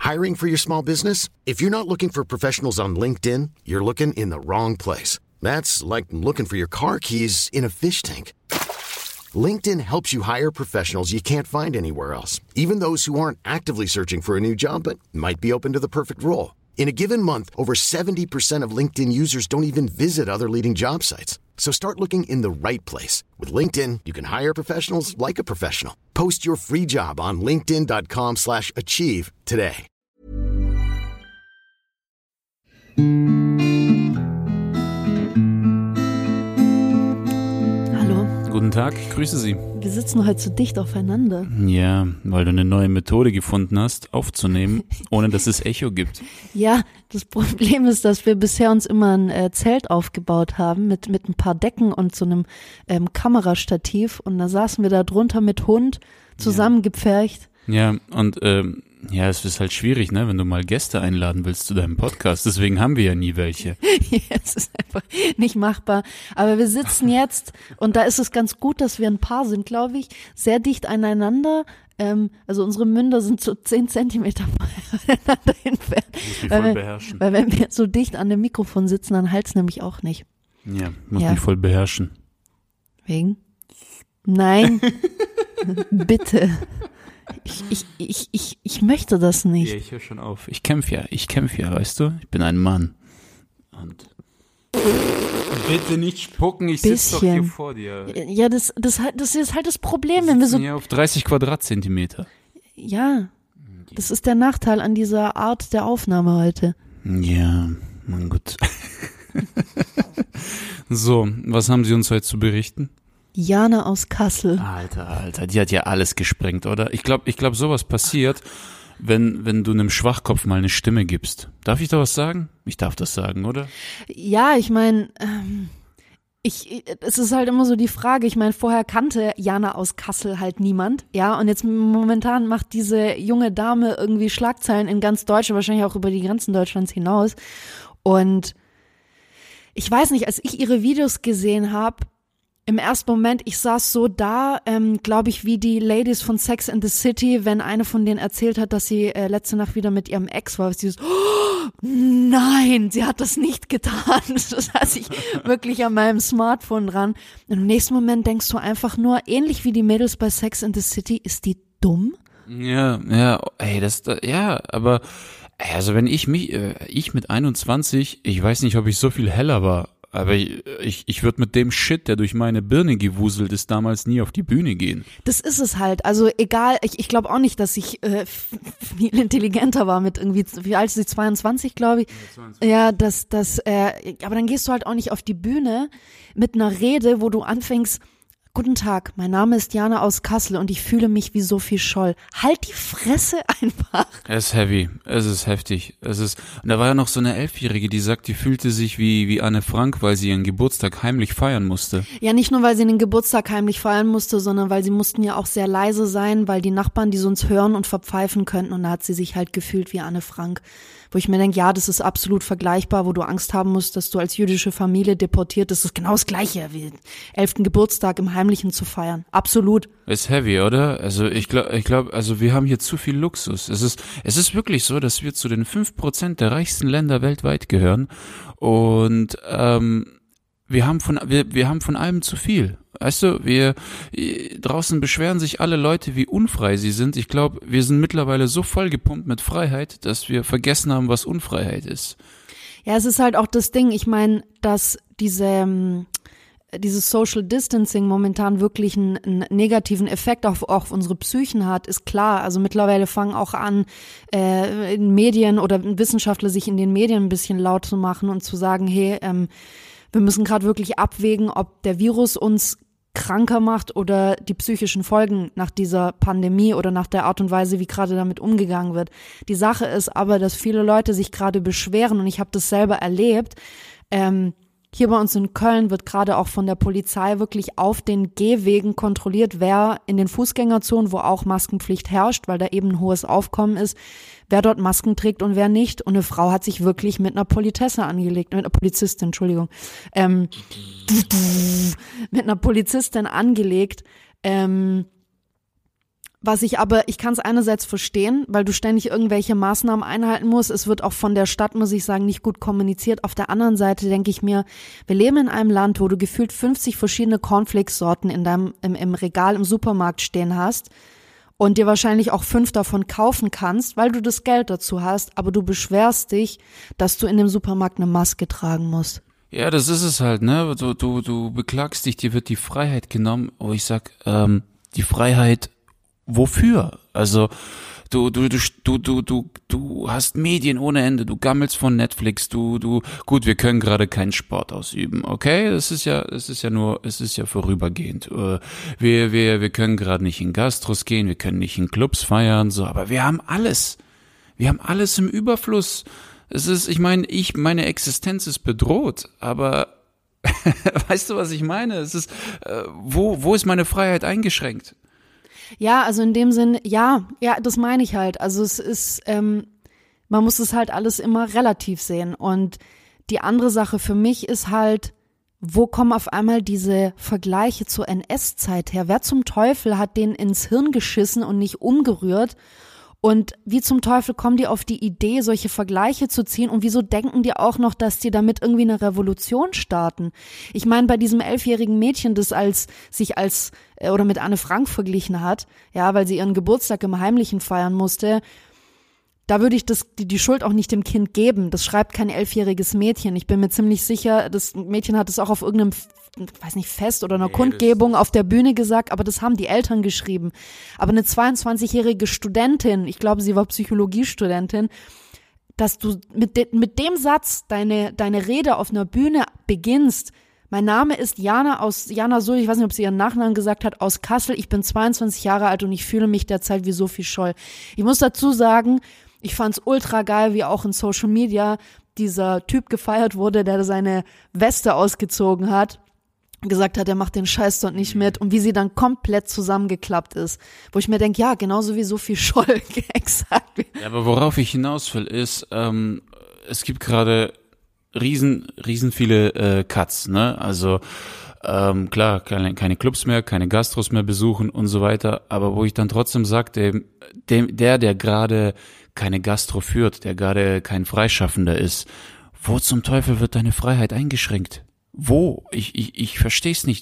Hiring for your small business? If you're not looking for professionals on LinkedIn, you're looking in the wrong place. That's like looking for your car keys in a fish tank. LinkedIn helps you hire professionals you can't find anywhere else, even those who aren't actively searching for a new job but might be open to the perfect role. In a given month, over 70% of LinkedIn users don't even visit other leading job sites. So start looking in the right place. With LinkedIn, you can hire professionals like a professional. Post your free job on linkedin.com/achieve today. Hallo. Guten Tag, ich grüße Sie. Wir sitzen heute so dicht aufeinander. Ja, weil du eine neue Methode gefunden hast, aufzunehmen, ohne dass es Echo gibt. Ja, das Problem ist, dass wir bisher uns immer ein Zelt aufgebaut haben mit ein paar Decken und so einem Kamerastativ und da saßen wir da drunter mit Hund zusammengepfercht. Ja, und es ist halt schwierig, ne, wenn du mal Gäste einladen willst zu deinem Podcast, deswegen haben wir ja nie welche. Ja, es ist einfach nicht machbar, aber wir sitzen jetzt und da ist es ganz gut, dass wir ein Paar sind, glaube ich, sehr dicht aneinander. Also unsere Münder sind so 10 Zentimeter voneinander entfernt. Muss mich voll beherrschen. Weil wenn wir so dicht an dem Mikrofon sitzen, dann halt's nämlich auch nicht. Ja, muss mich voll beherrschen. Wegen? Nein. Bitte. Ich möchte das nicht. Ja, ich höre schon auf. Ich kämpfe ja, weißt du? Ich bin ein Mann. Und bitte nicht spucken, ich sitze doch hier vor dir. Ja, das ist halt das Problem, wenn wir so hier auf 30 Quadratzentimeter. Ja, das ist der Nachteil an dieser Art der Aufnahme heute. Ja, mein Gott. So, was haben Sie uns heute zu berichten? Jana aus Kassel. Alter, die hat ja alles gesprengt, oder? Ich glaube, sowas passiert, wenn du einem Schwachkopf mal eine Stimme gibst. Darf ich da was sagen? Ich darf das sagen, oder? Ja, ich meine, es ist halt immer so die Frage, ich meine, vorher kannte Jana aus Kassel halt niemand, ja, und jetzt momentan macht diese junge Dame irgendwie Schlagzeilen in ganz Deutschland, wahrscheinlich auch über die Grenzen Deutschlands hinaus. Und ich weiß nicht, als ich ihre Videos gesehen habe, im ersten Moment, ich saß so da, glaube ich, wie die Ladies von Sex and the City, wenn eine von denen erzählt hat, dass sie letzte Nacht wieder mit ihrem Ex war. Sie so, oh, nein, sie hat das nicht getan. Das saß ich wirklich an meinem Smartphone dran. Und im nächsten Moment denkst du einfach nur, ähnlich wie die Mädels bei Sex and the City, ist die dumm? Ja, aber also wenn ich mit 21, ich weiß nicht, ob ich so viel heller war. Aber ich würde mit dem Shit, der durch meine Birne gewuselt ist, damals nie auf die Bühne gehen. Das ist es halt. Also egal, ich glaube auch nicht, dass ich viel intelligenter war mit irgendwie, wie alt ist sie, 22, glaube ich. Ja, 22. Ja, aber dann gehst du halt auch nicht auf die Bühne mit einer Rede, wo du anfängst, guten Tag, mein Name ist Jana aus Kassel und ich fühle mich wie Sophie Scholl. Halt die Fresse einfach. Es ist heavy, es ist heftig. Und da war ja noch so eine 11-Jährige, die sagt, die fühlte sich wie Anne Frank, weil sie ihren Geburtstag heimlich feiern musste. Ja, nicht nur, weil sie den Geburtstag heimlich feiern musste, sondern weil sie mussten ja auch sehr leise sein, weil die Nachbarn, die sonst hören und verpfeifen könnten, und da hat sie sich halt gefühlt wie Anne Frank. Wo ich mir denke, ja, das ist absolut vergleichbar, wo du Angst haben musst, dass du als jüdische Familie deportiert bist. Das ist genau das Gleiche, wie den 11. Geburtstag im Heimlichen zu feiern. Absolut. Ist heavy, oder? Also ich glaube, also wir haben hier zu viel Luxus. Es ist wirklich so, dass wir zu den 5% der reichsten Länder weltweit gehören und wir haben von allem zu viel. Weißt du, draußen beschweren sich alle Leute, wie unfrei sie sind. Ich glaube, wir sind mittlerweile so vollgepumpt mit Freiheit, dass wir vergessen haben, was Unfreiheit ist. Ja, es ist halt auch das Ding. Ich meine, dass dieses Social Distancing momentan wirklich einen negativen Effekt auf unsere Psychen hat, ist klar. Also mittlerweile fangen auch an, in Medien oder Wissenschaftler sich in den Medien ein bisschen laut zu machen und zu sagen, hey, wir müssen gerade wirklich abwägen, ob der Virus uns kranker macht oder die psychischen Folgen nach dieser Pandemie oder nach der Art und Weise, wie gerade damit umgegangen wird. Die Sache ist aber, dass viele Leute sich gerade beschweren und ich habe das selber erlebt. Hier bei uns in Köln wird gerade auch von der Polizei wirklich auf den Gehwegen kontrolliert, wer in den Fußgängerzonen, wo auch Maskenpflicht herrscht, weil da eben ein hohes Aufkommen ist, wer dort Masken trägt und wer nicht. Und eine Frau hat sich wirklich mit einer Polizistin, mit einer Polizistin angelegt, Ich kann es einerseits verstehen, weil du ständig irgendwelche Maßnahmen einhalten musst. Es wird auch von der Stadt, muss ich sagen, nicht gut kommuniziert. Auf der anderen Seite denke ich mir, wir leben in einem Land, wo du gefühlt 50 verschiedene Cornflakes-Sorten im Regal im Supermarkt stehen hast und dir wahrscheinlich auch 5 davon kaufen kannst, weil du das Geld dazu hast, aber du beschwerst dich, dass du in dem Supermarkt eine Maske tragen musst. Ja, das ist es halt, ne? Du beklagst dich, dir wird die Freiheit genommen. Oh, ich sag, die Freiheit wofür? Also du hast Medien ohne Ende, du gammelst von Netflix, gut, wir können gerade keinen Sport ausüben, okay? Es ist ja vorübergehend. Wir können gerade nicht in Gastros gehen, wir können nicht in Clubs feiern, so, aber wir haben alles. Wir haben alles im Überfluss. Meine Existenz ist bedroht, aber weißt du, was ich meine? Es ist, wo ist meine Freiheit eingeschränkt? Ja, also in dem Sinn, ja, das meine ich halt. Also es ist, man muss es halt alles immer relativ sehen. Und die andere Sache für mich ist halt, wo kommen auf einmal diese Vergleiche zur NS-Zeit her? Wer zum Teufel hat denen ins Hirn geschissen und nicht umgerührt? Und wie zum Teufel kommen die auf die Idee, solche Vergleiche zu ziehen? Und wieso denken die auch noch, dass die damit irgendwie eine Revolution starten? Ich meine, bei diesem 11-jährigen Mädchen, das sich mit Anne Frank verglichen hat, ja, weil sie ihren Geburtstag im Heimlichen feiern musste, da würde ich die Schuld auch nicht dem Kind geben. Das schreibt kein 11-jähriges Mädchen. Ich bin mir ziemlich sicher, das Mädchen hat es auch auf irgendeinem, weiß nicht, Fest oder einer Kundgebung auf der Bühne gesagt, aber das haben die Eltern geschrieben. Aber eine 22-jährige Studentin, ich glaube, sie war Psychologiestudentin, dass du mit dem Satz deine Rede auf einer Bühne beginnst. Mein Name ist Jana Suhl, ich weiß nicht, ob sie ihren Nachnamen gesagt hat, aus Kassel. Ich bin 22 Jahre alt und ich fühle mich derzeit wie Sophie Scholl. Ich muss dazu sagen, ich fand's ultra geil, wie auch in Social Media dieser Typ gefeiert wurde, der seine Weste ausgezogen hat, gesagt hat, er macht den Scheiß dort nicht mit und wie sie dann komplett zusammengeklappt ist. Wo ich mir denke, ja, genauso wie Sophie Scholl, exakt. Ja, aber worauf ich hinaus will, ist, es gibt gerade riesen viele Cuts, ne? Also klar, keine Clubs mehr, keine Gastros mehr besuchen und so weiter, aber wo ich dann trotzdem sage, der gerade keine Gastro führt, der gerade kein Freischaffender ist, wo zum Teufel wird deine Freiheit eingeschränkt? Wo? Ich versteh's nicht.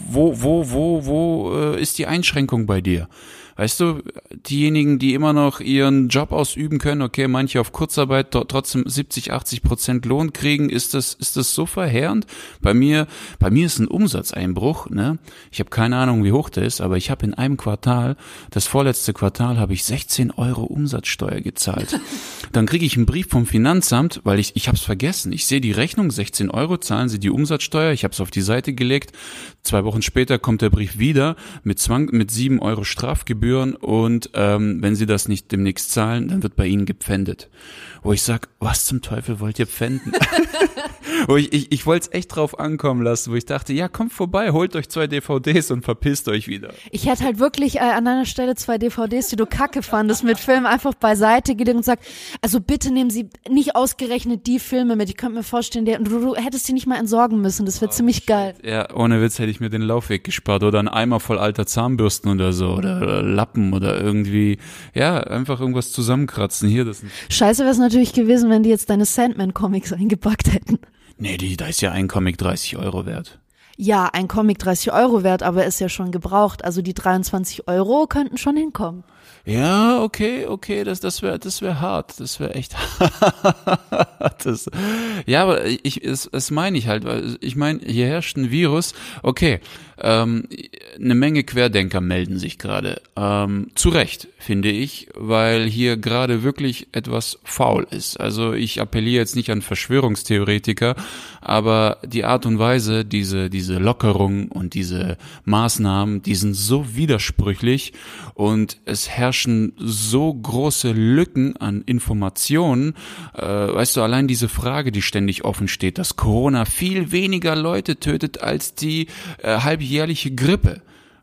Wo ist die Einschränkung bei dir? Weißt du, diejenigen, die immer noch ihren Job ausüben können, okay, manche auf Kurzarbeit trotzdem 70-80% Lohn kriegen, ist das so verheerend? Bei mir ist ein Umsatzeinbruch, ne? Ich habe keine Ahnung, wie hoch der ist, aber ich habe in einem Quartal, das vorletzte Quartal, habe ich 16 Euro Umsatzsteuer gezahlt. Dann kriege ich einen Brief vom Finanzamt, weil ich habe es vergessen. Ich sehe die Rechnung, 16 Euro, zahlen Sie die Umsatzsteuer, ich habe es auf die Seite gelegt. 2 Wochen später kommt der Brief wieder mit 7 Euro Strafgebühr. Und wenn Sie das nicht demnächst zahlen, dann wird bei Ihnen gepfändet. Wo ich sag, was zum Teufel wollt ihr pfänden? Wo ich wollte es echt drauf ankommen lassen, wo ich dachte, ja, kommt vorbei, holt euch 2 DVDs und verpisst euch wieder. Ich hätte halt wirklich an deiner Stelle 2 DVDs, die du kacke fandest, mit Filmen einfach beiseite gelegt und gesagt, also bitte nehmen Sie nicht ausgerechnet die Filme mit. Ich könnte mir vorstellen, du hättest die nicht mal entsorgen müssen, das wäre ziemlich geil. Ja, ohne Witz hätte ich mir den Laufweg gespart oder einen Eimer voll alter Zahnbürsten oder so oder Lappen oder irgendwie, ja, einfach irgendwas zusammenkratzen. Hier, das. Scheiße wäre es natürlich gewesen, wenn die jetzt deine Sandman-Comics eingepackt hätten. Nee, da ist ja ein Comic 30 Euro wert. Ja, ein Comic 30 Euro wert, aber ist ja schon gebraucht. Also die 23 Euro könnten schon hinkommen. Ja, okay, das wäre hart, das wäre echt hart. Ja, aber es meine ich halt, weil ich meine, hier herrscht ein Virus, okay, eine Menge Querdenker melden sich gerade, zu Recht, finde ich, weil hier gerade wirklich etwas faul ist. Also ich appelliere jetzt nicht an Verschwörungstheoretiker, aber die Art und Weise, diese Lockerung und diese Maßnahmen, die sind so widersprüchlich und es herrschen so große Lücken an Informationen, weißt du, allein diese Frage, die ständig offen steht, dass Corona viel weniger Leute tötet als die halbjährliche Grippe.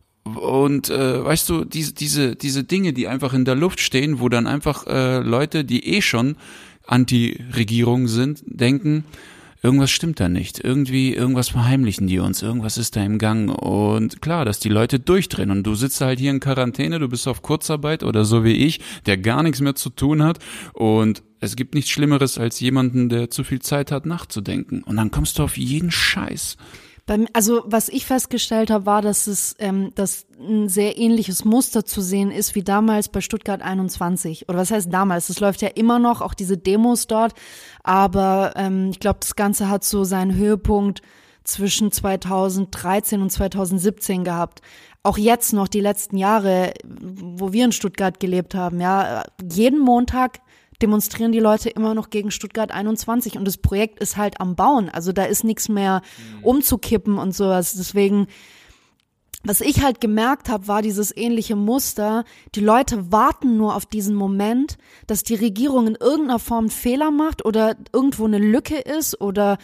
Und weißt du, diese Dinge, die einfach in der Luft stehen, wo dann einfach Leute, die schon Anti-Regierung sind, denken, irgendwas stimmt da nicht. Irgendwas verheimlichen die uns, irgendwas ist da im Gang. Und klar, dass die Leute durchdrehen und du sitzt halt hier in Quarantäne, du bist auf Kurzarbeit oder so wie ich, der gar nichts mehr zu tun hat und es gibt nichts Schlimmeres als jemanden, der zu viel Zeit hat nachzudenken. Und dann kommst du auf jeden Scheiß. Also was ich festgestellt habe, war, dass dass ein sehr ähnliches Muster zu sehen ist wie damals bei Stuttgart 21. Oder was heißt damals? Das läuft ja immer noch, auch diese Demos dort. Aber ich glaube, das Ganze hat so seinen Höhepunkt zwischen 2013 und 2017 gehabt. Auch jetzt noch die letzten Jahre, wo wir in Stuttgart gelebt haben, ja, jeden Montag demonstrieren die Leute immer noch gegen Stuttgart 21 und das Projekt ist halt am Bauen. Also da ist nichts mehr umzukippen und sowas. Deswegen, was ich halt gemerkt habe, war dieses ähnliche Muster. Die Leute warten nur auf diesen Moment, dass die Regierung in irgendeiner Form einen Fehler macht oder irgendwo eine Lücke ist oder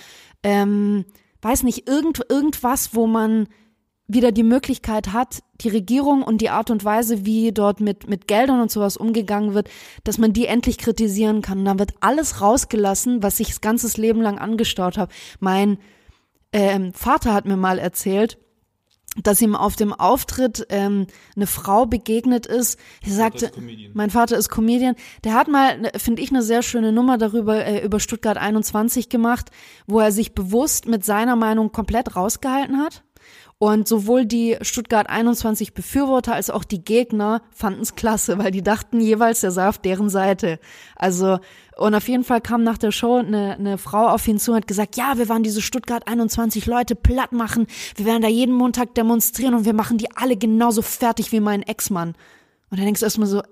weiß nicht, irgendwas, wo man wieder die Möglichkeit hat, die Regierung und die Art und Weise, wie dort mit Geldern und sowas umgegangen wird, dass man die endlich kritisieren kann. Und dann wird alles rausgelassen, was ich das ganze Leben lang angestaut habe. Mein Vater hat mir mal erzählt, dass ihm auf dem Auftritt eine Frau begegnet ist. Er sagte, mein Vater ist Comedian. Der hat mal, finde ich, eine sehr schöne Nummer darüber über Stuttgart 21 gemacht, wo er sich bewusst mit seiner Meinung komplett rausgehalten hat. Und sowohl die Stuttgart 21 Befürworter als auch die Gegner fanden es klasse, weil die dachten jeweils, er sei auf deren Seite. Also, und auf jeden Fall kam nach der Show eine Frau auf ihn zu und hat gesagt, ja, wir waren diese Stuttgart 21 Leute platt machen, wir werden da jeden Montag demonstrieren und wir machen die alle genauso fertig wie mein Ex-Mann. Und dann denkst du erstmal so,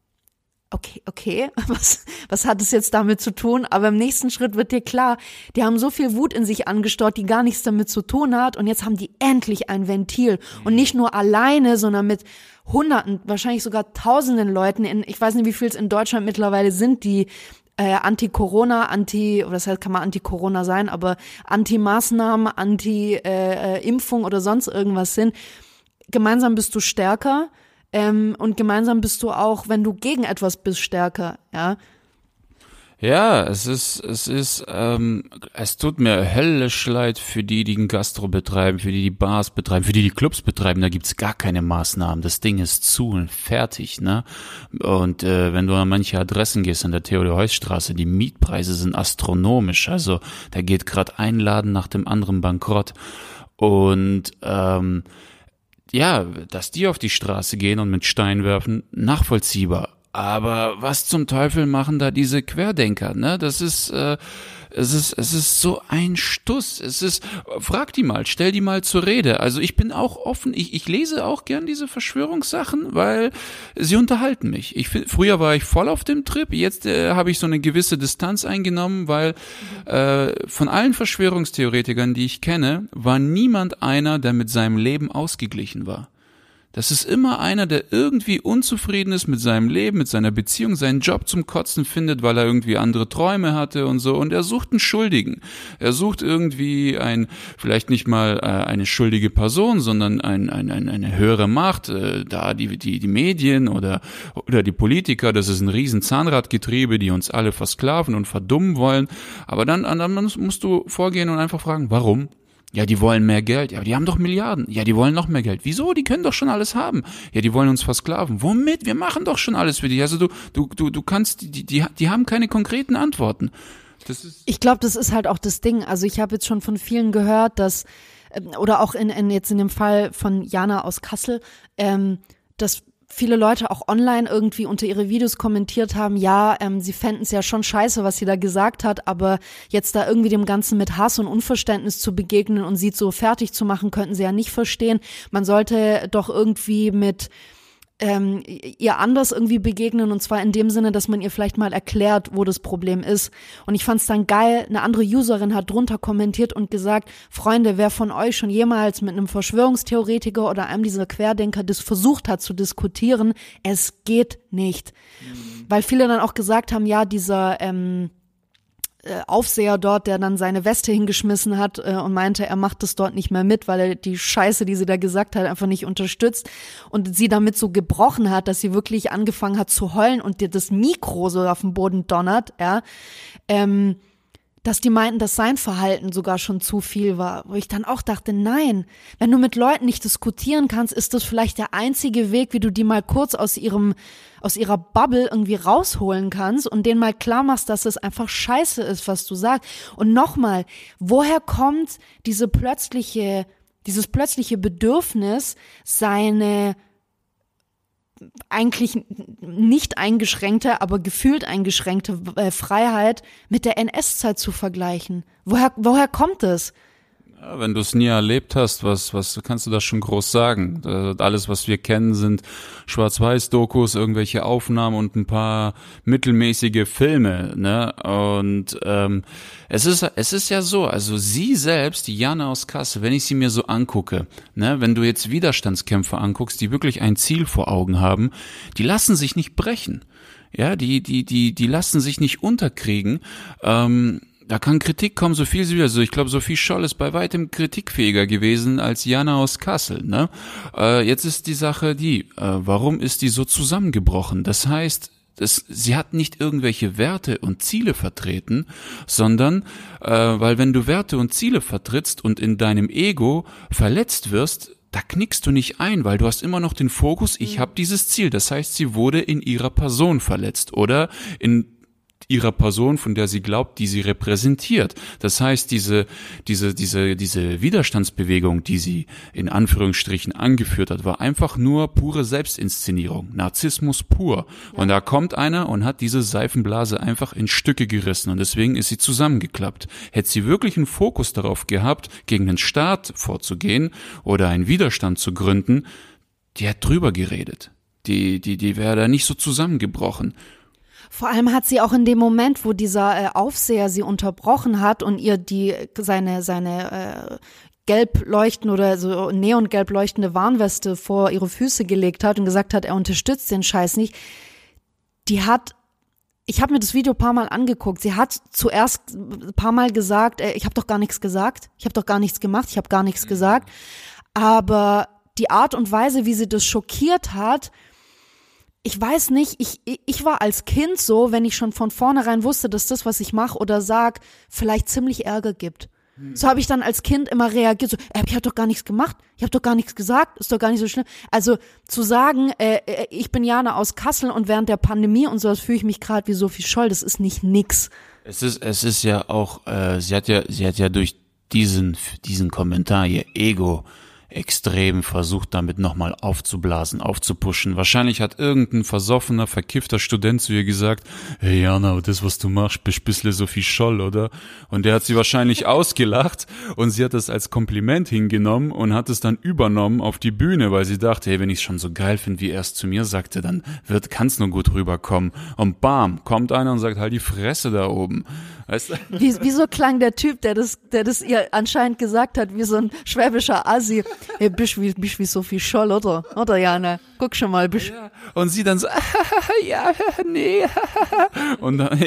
okay, was hat es jetzt damit zu tun? Aber im nächsten Schritt wird dir klar, die haben so viel Wut in sich angestaut, die gar nichts damit zu tun hat und jetzt haben die endlich ein Ventil und nicht nur alleine, sondern mit Hunderten, wahrscheinlich sogar Tausenden Leuten, ich weiß nicht, wie viel es in Deutschland mittlerweile sind, die Anti-Corona, oder das heißt, kann man Anti-Corona sein, aber Anti-Maßnahmen, Anti-Impfung oder sonst irgendwas sind. Gemeinsam bist du stärker. Und gemeinsam bist du auch, wenn du gegen etwas bist, stärker, ja. Ja, es tut mir höllisch leid für die einen Gastro betreiben, für die Bars betreiben, für die Clubs betreiben, da gibt's gar keine Maßnahmen. Das Ding ist zu und fertig, ne? Und wenn du an manche Adressen gehst an der Theodor-Heuss-Straße, die Mietpreise sind astronomisch. Also da geht gerade ein Laden nach dem anderen bankrott. Und ja, dass die auf die Straße gehen und mit Stein werfen, nachvollziehbar. Aber was zum Teufel machen da diese Querdenker, ne? Das ist, es ist so ein Stuss. Frag die mal, stell die mal zur Rede. Also ich bin auch offen, ich lese auch gern diese Verschwörungssachen, weil sie unterhalten mich. Früher war ich voll auf dem Trip, jetzt habe ich so eine gewisse Distanz eingenommen, weil von allen Verschwörungstheoretikern, die ich kenne, war niemand einer, der mit seinem Leben ausgeglichen war. Das ist immer einer, der irgendwie unzufrieden ist mit seinem Leben, mit seiner Beziehung, seinen Job zum Kotzen findet, weil er irgendwie andere Träume hatte und so. Und er sucht einen Schuldigen. Er sucht irgendwie vielleicht nicht mal eine schuldige Person, sondern eine höhere Macht, da die Medien oder die Politiker. Das ist ein riesen Zahnradgetriebe, die uns alle versklaven und verdummen wollen. Aber dann musst du vorgehen und einfach fragen, warum? Ja, die wollen mehr Geld. Ja, aber die haben doch Milliarden. Ja, die wollen noch mehr Geld. Wieso? Die können doch schon alles haben. Ja, die wollen uns versklaven. Womit? Wir machen doch schon alles für dich. Also du kannst, die haben keine konkreten Antworten. Ich glaube, das ist halt auch das Ding. Also ich habe jetzt schon von vielen gehört, dass, oder auch jetzt in dem Fall von Jana aus Kassel, dass viele Leute auch online irgendwie unter ihre Videos kommentiert haben, ja, sie fänden es ja schon scheiße, was sie da gesagt hat, aber jetzt da irgendwie dem Ganzen mit Hass und Unverständnis zu begegnen und sie so fertig zu machen, könnten sie ja nicht verstehen. Man sollte doch irgendwie mit ihr anders irgendwie begegnen und zwar in dem Sinne, dass man ihr vielleicht mal erklärt, wo das Problem ist. Und ich fand's dann geil, eine andere Userin hat drunter kommentiert und gesagt, Freunde, wer von euch schon jemals mit einem Verschwörungstheoretiker oder einem dieser Querdenker das versucht hat zu diskutieren, es geht nicht. Weil viele dann auch gesagt haben, ja, dieser Aufseher dort, der dann seine Weste hingeschmissen hat und meinte, er macht das dort nicht mehr mit, weil er die Scheiße, die sie da gesagt hat, einfach nicht unterstützt und sie damit so gebrochen hat, dass sie wirklich angefangen hat zu heulen und dir das Mikro so auf den Boden donnert, ja. dass die meinten, dass sein Verhalten sogar schon zu viel war, wo ich dann auch dachte, nein, wenn du mit Leuten nicht diskutieren kannst, ist das vielleicht der einzige Weg, wie du die mal kurz aus ihrer Bubble irgendwie rausholen kannst und denen mal klar machst, dass es einfach scheiße ist, was du sagst. Und nochmal, woher kommt dieses plötzliche Bedürfnis, seine eigentlich nicht eingeschränkte, aber gefühlt eingeschränkte Freiheit mit der NS-Zeit zu vergleichen? Woher kommt es? Ja, wenn du es nie erlebt hast, was kannst du da schon groß sagen? Alles, was wir kennen, sind Schwarz-Weiß-Dokus, irgendwelche Aufnahmen und ein paar mittelmäßige Filme, ne? Und es ist ja so, also sie selbst, die Jana aus Kassel, wenn ich sie mir so angucke, ne, wenn du jetzt Widerstandskämpfer anguckst, die wirklich ein Ziel vor Augen haben, die lassen sich nicht brechen. Ja, die lassen sich nicht unterkriegen. Da kann Kritik kommen, so viel sie will. Also ich glaube, Sophie Scholl ist bei weitem kritikfähiger gewesen als Jana aus Kassel. Ne? Jetzt ist die Sache warum ist die so zusammengebrochen? Das heißt, sie hat nicht irgendwelche Werte und Ziele vertreten, sondern weil wenn du Werte und Ziele vertrittst und in deinem Ego verletzt wirst, da knickst du nicht ein, weil du hast immer noch den Fokus, ich habe dieses Ziel. Das heißt, sie wurde in ihrer Person verletzt oder in ihrer Person, von der sie glaubt, die sie repräsentiert. Das heißt, diese Widerstandsbewegung, die sie in Anführungsstrichen angeführt hat, war einfach nur pure Selbstinszenierung, Narzissmus pur. Und da kommt einer und hat diese Seifenblase einfach in Stücke gerissen und deswegen ist sie zusammengeklappt. Hätte sie wirklich einen Fokus darauf gehabt, gegen den Staat vorzugehen oder einen Widerstand zu gründen, die hat drüber geredet. Die wäre da nicht so zusammengebrochen. Vor allem hat sie auch in dem Moment, wo dieser Aufseher sie unterbrochen hat und ihr seine gelb leuchtende oder so neongelb leuchtende Warnweste vor ihre Füße gelegt hat und gesagt hat, er unterstützt den Scheiß nicht. Ich habe mir das Video ein paar Mal angeguckt. Sie hat zuerst ein paar Mal gesagt, ich habe doch gar nichts gesagt, ich habe doch gar nichts gemacht, ich habe gar nichts gesagt. Aber die Art und Weise, wie sie das schockiert hat, ich weiß nicht, ich war als Kind so, wenn ich schon von vornherein wusste, dass das, was ich mache oder sag, vielleicht ziemlich Ärger gibt. So habe ich dann als Kind immer reagiert, so, ich habe doch gar nichts gemacht, ich habe doch gar nichts gesagt, ist doch gar nicht so schlimm. Also zu sagen, ich bin Jana aus Kassel und während der Pandemie und sowas fühle ich mich gerade wie Sophie Scholl, das ist nicht nix. Es ist ja auch, sie hat ja durch diesen Kommentar ihr Ego extrem versucht, damit nochmal aufzublasen, aufzupuschen. Wahrscheinlich hat irgendein versoffener, verkiffter Student zu ihr gesagt, hey Jana, das, was du machst, bist bisschen Sophie Scholl, oder? Und der hat sie wahrscheinlich ausgelacht und sie hat das als Kompliment hingenommen und hat es dann übernommen auf die Bühne, weil sie dachte, hey, wenn ich es schon so geil finde, wie er es zu mir sagte, dann kann es nur gut rüberkommen. Und bam, kommt einer und sagt, halt die Fresse da oben. Weißt du? Wieso klang der Typ, der das ihr anscheinend gesagt hat, wie so ein schwäbischer Assi. Hey, bist wie Sophie Scholl, oder? Oder, Jana? Guck schon mal, bist. Ja. Und sie dann so, ja, nee. Und dann,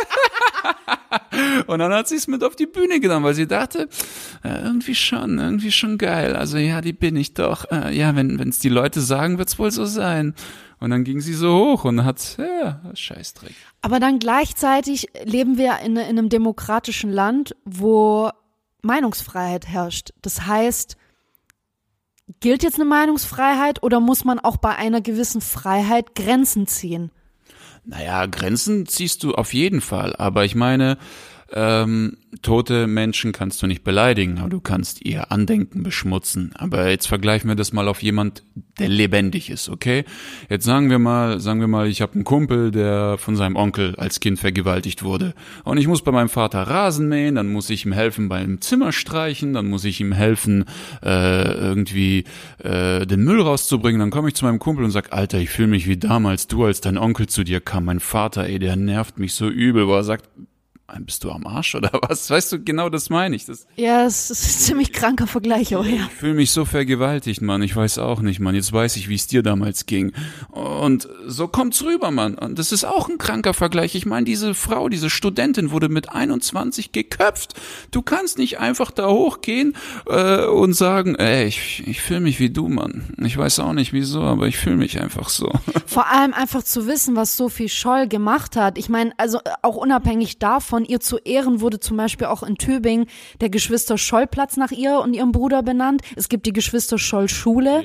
und dann hat sie es mit auf die Bühne genommen, weil sie dachte, irgendwie schon geil. Also ja, die bin ich doch. Ja, wenn es die Leute sagen, wird's wohl so sein. Und dann ging sie so hoch und hat, Scheißdreck. Aber dann gleichzeitig leben wir in einem demokratischen Land, wo Meinungsfreiheit herrscht. Das heißt, gilt jetzt eine Meinungsfreiheit oder muss man auch bei einer gewissen Freiheit Grenzen ziehen? Naja, Grenzen ziehst du auf jeden Fall. Aber ich meine, tote Menschen kannst du nicht beleidigen, aber du kannst ihr Andenken beschmutzen. Aber jetzt vergleichen wir das mal auf jemand, der lebendig ist, okay? Jetzt sagen wir mal, ich habe einen Kumpel, der von seinem Onkel als Kind vergewaltigt wurde. Und ich muss bei meinem Vater Rasen mähen, dann muss ich ihm helfen beim Zimmer streichen, dann muss ich ihm helfen, irgendwie den Müll rauszubringen. Dann komme ich zu meinem Kumpel und sag, Alter, ich fühle mich wie damals, du, als dein Onkel zu dir kam. Mein Vater, der nervt mich so übel, wo er sagt, bist du am Arsch oder was? Weißt du, genau das meine ich. Ja, es ist ein ziemlich kranker Vergleich, aber ja. Ich fühle mich so vergewaltigt, Mann. Ich weiß auch nicht, Mann. Jetzt weiß ich, wie es dir damals ging. Und so kommt's rüber, Mann. Und das ist auch ein kranker Vergleich. Ich meine, diese Frau, diese Studentin wurde mit 21 geköpft. Du kannst nicht einfach da hochgehen und sagen, ich fühle mich wie du, Mann. Ich weiß auch nicht wieso, aber ich fühle mich einfach so. Vor allem einfach zu wissen, was Sophie Scholl gemacht hat. Ich meine, also auch unabhängig davon, von ihr zu Ehren wurde zum Beispiel auch in Tübingen der Geschwister-Scholl-Platz nach ihr und ihrem Bruder benannt. Es gibt die Geschwister-Scholl-Schule.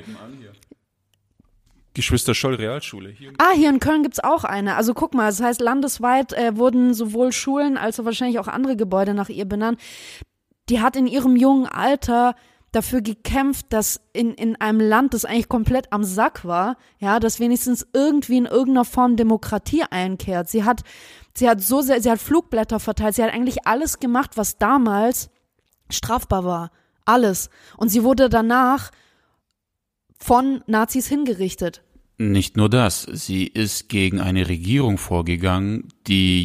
Geschwister-Scholl-Realschule. Hier in Köln gibt's auch eine. Also guck mal, das heißt, landesweit wurden sowohl Schulen als auch wahrscheinlich auch andere Gebäude nach ihr benannt. Die hat in ihrem jungen Alter dafür gekämpft, dass in einem Land, das eigentlich komplett am Sack war, ja, dass wenigstens irgendwie in irgendeiner Form Demokratie einkehrt. Sie hat Flugblätter verteilt, sie hat eigentlich alles gemacht, was damals strafbar war. Alles. Und sie wurde danach von Nazis hingerichtet. Nicht nur das, sie ist gegen eine Regierung vorgegangen, die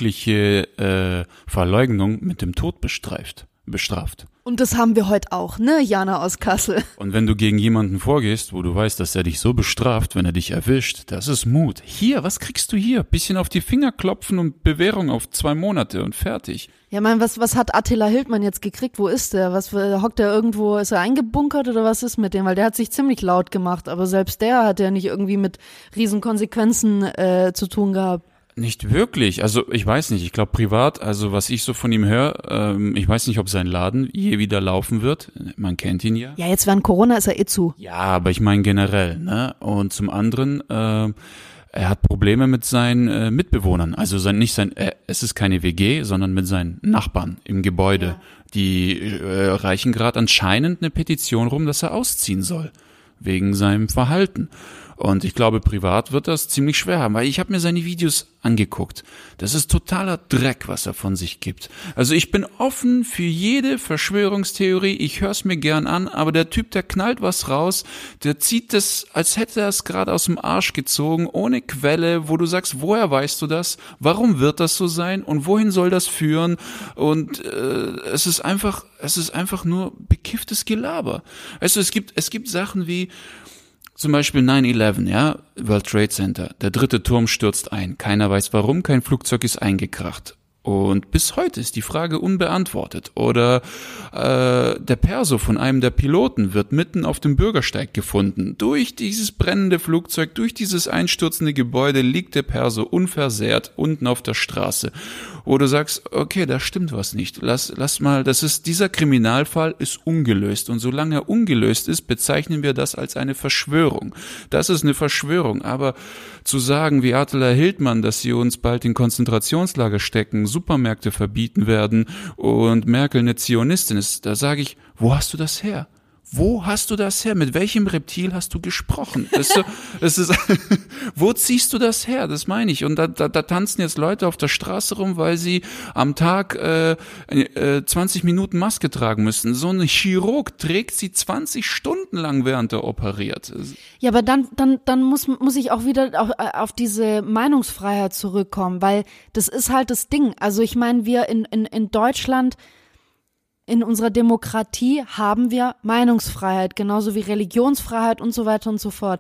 jegliche Verleugnung mit dem Tod bestraft. Und das haben wir heute auch, ne, Jana aus Kassel. Und wenn du gegen jemanden vorgehst, wo du weißt, dass er dich so bestraft, wenn er dich erwischt, das ist Mut. Hier, was kriegst du hier? Bisschen auf die Finger klopfen und Bewährung auf 2 Monate und fertig. Ja, was hat Attila Hildmann jetzt gekriegt? Wo ist der? Hockt der irgendwo, ist er eingebunkert oder was ist mit dem? Weil der hat sich ziemlich laut gemacht, aber selbst der hat ja nicht irgendwie mit Riesenkonsequenzen zu tun gehabt. Nicht wirklich, also ich weiß nicht, ich glaube privat, also was ich so von ihm höre, ich weiß nicht, ob sein Laden je wieder laufen wird, man kennt ihn ja. Ja, jetzt während Corona ist er zu. Ja, aber ich meine generell, ne, und zum anderen, er hat Probleme mit seinen Mitbewohnern, also es ist keine WG, sondern mit seinen Nachbarn im Gebäude, ja. Die reichen gerade anscheinend eine Petition rum, dass er ausziehen soll, wegen seinem Verhalten. Und ich glaube, privat wird das ziemlich schwer haben, weil ich habe mir seine Videos angeguckt. Das ist totaler Dreck, was er von sich gibt. Also ich bin offen für jede Verschwörungstheorie, ich höre es mir gern an, aber der Typ, der knallt was raus, der zieht das, als hätte er es gerade aus dem Arsch gezogen, ohne Quelle, wo du sagst, woher weißt du das? Warum wird das so sein? Und wohin soll das führen? Und es ist einfach nur bekifftes Gelaber. Also es gibt Sachen wie zum Beispiel 9/11, ja, World Trade Center. Der 3. Turm stürzt ein. Keiner weiß warum, kein Flugzeug ist eingekracht. Und bis heute ist die Frage unbeantwortet. Oder der Perso von einem der Piloten wird mitten auf dem Bürgersteig gefunden. Durch dieses brennende Flugzeug, durch dieses einstürzende Gebäude liegt der Perso unversehrt unten auf der Straße. Wo du sagst, okay, da stimmt was nicht. Lass mal, dieser Kriminalfall ist ungelöst. Und solange er ungelöst ist, bezeichnen wir das als eine Verschwörung. Das ist eine Verschwörung. Aber zu sagen, wie Attila Hildmann, dass sie uns bald in Konzentrationslager stecken, Supermärkte verbieten werden und Merkel eine Zionistin ist, da sage ich, wo hast du das her? Wo hast du das her? Mit welchem Reptil hast du gesprochen? Wo ziehst du das her? Das meine ich. Und da tanzen jetzt Leute auf der Straße rum, weil sie am Tag 20 Minuten Maske tragen müssen. So ein Chirurg trägt sie 20 Stunden lang, während er operiert. Ja, aber dann muss ich auch wieder auf diese Meinungsfreiheit zurückkommen, weil das ist halt das Ding. Also ich meine, wir in Deutschland, in unserer Demokratie haben wir Meinungsfreiheit, genauso wie Religionsfreiheit und so weiter und so fort.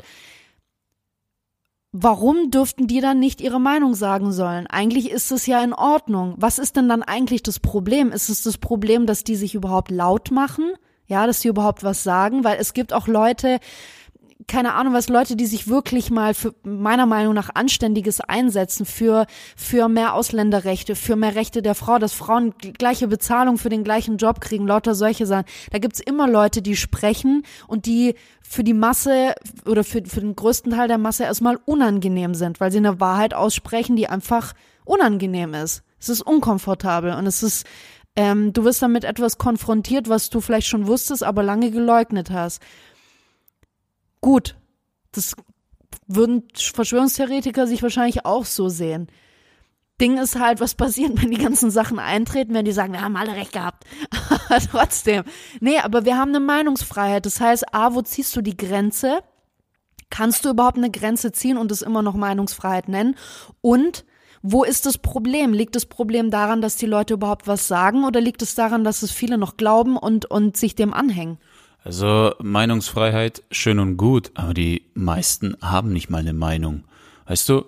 Warum dürften die dann nicht ihre Meinung sagen sollen? Eigentlich ist es ja in Ordnung. Was ist denn dann eigentlich das Problem? Ist es das Problem, dass die sich überhaupt laut machen? Ja, dass die überhaupt was sagen? Weil es gibt auch Leute, keine Ahnung was, Leute, die sich wirklich mal für meiner Meinung nach Anständiges einsetzen, für mehr Ausländerrechte, für mehr Rechte der Frau, dass Frauen gleiche Bezahlung für den gleichen Job kriegen, lauter solche Sachen. Da gibt's immer Leute, die sprechen und die für die Masse oder für den größten Teil der Masse erstmal unangenehm sind, weil sie eine Wahrheit aussprechen, die einfach unangenehm ist. Es ist unkomfortabel und es ist, du wirst damit etwas konfrontiert, was du vielleicht schon wusstest, aber lange geleugnet hast. Gut, das würden Verschwörungstheoretiker sich wahrscheinlich auch so sehen. Ding ist halt, was passiert, wenn die ganzen Sachen eintreten, wenn die sagen, wir haben alle recht gehabt. Aber trotzdem. Nee, aber wir haben eine Meinungsfreiheit. Das heißt, wo ziehst du die Grenze? Kannst du überhaupt eine Grenze ziehen und es immer noch Meinungsfreiheit nennen? Und wo ist das Problem? Liegt das Problem daran, dass die Leute überhaupt was sagen, oder liegt es daran, dass es viele noch glauben und sich dem anhängen? Also Meinungsfreiheit, schön und gut, aber die meisten haben nicht mal eine Meinung. Weißt du,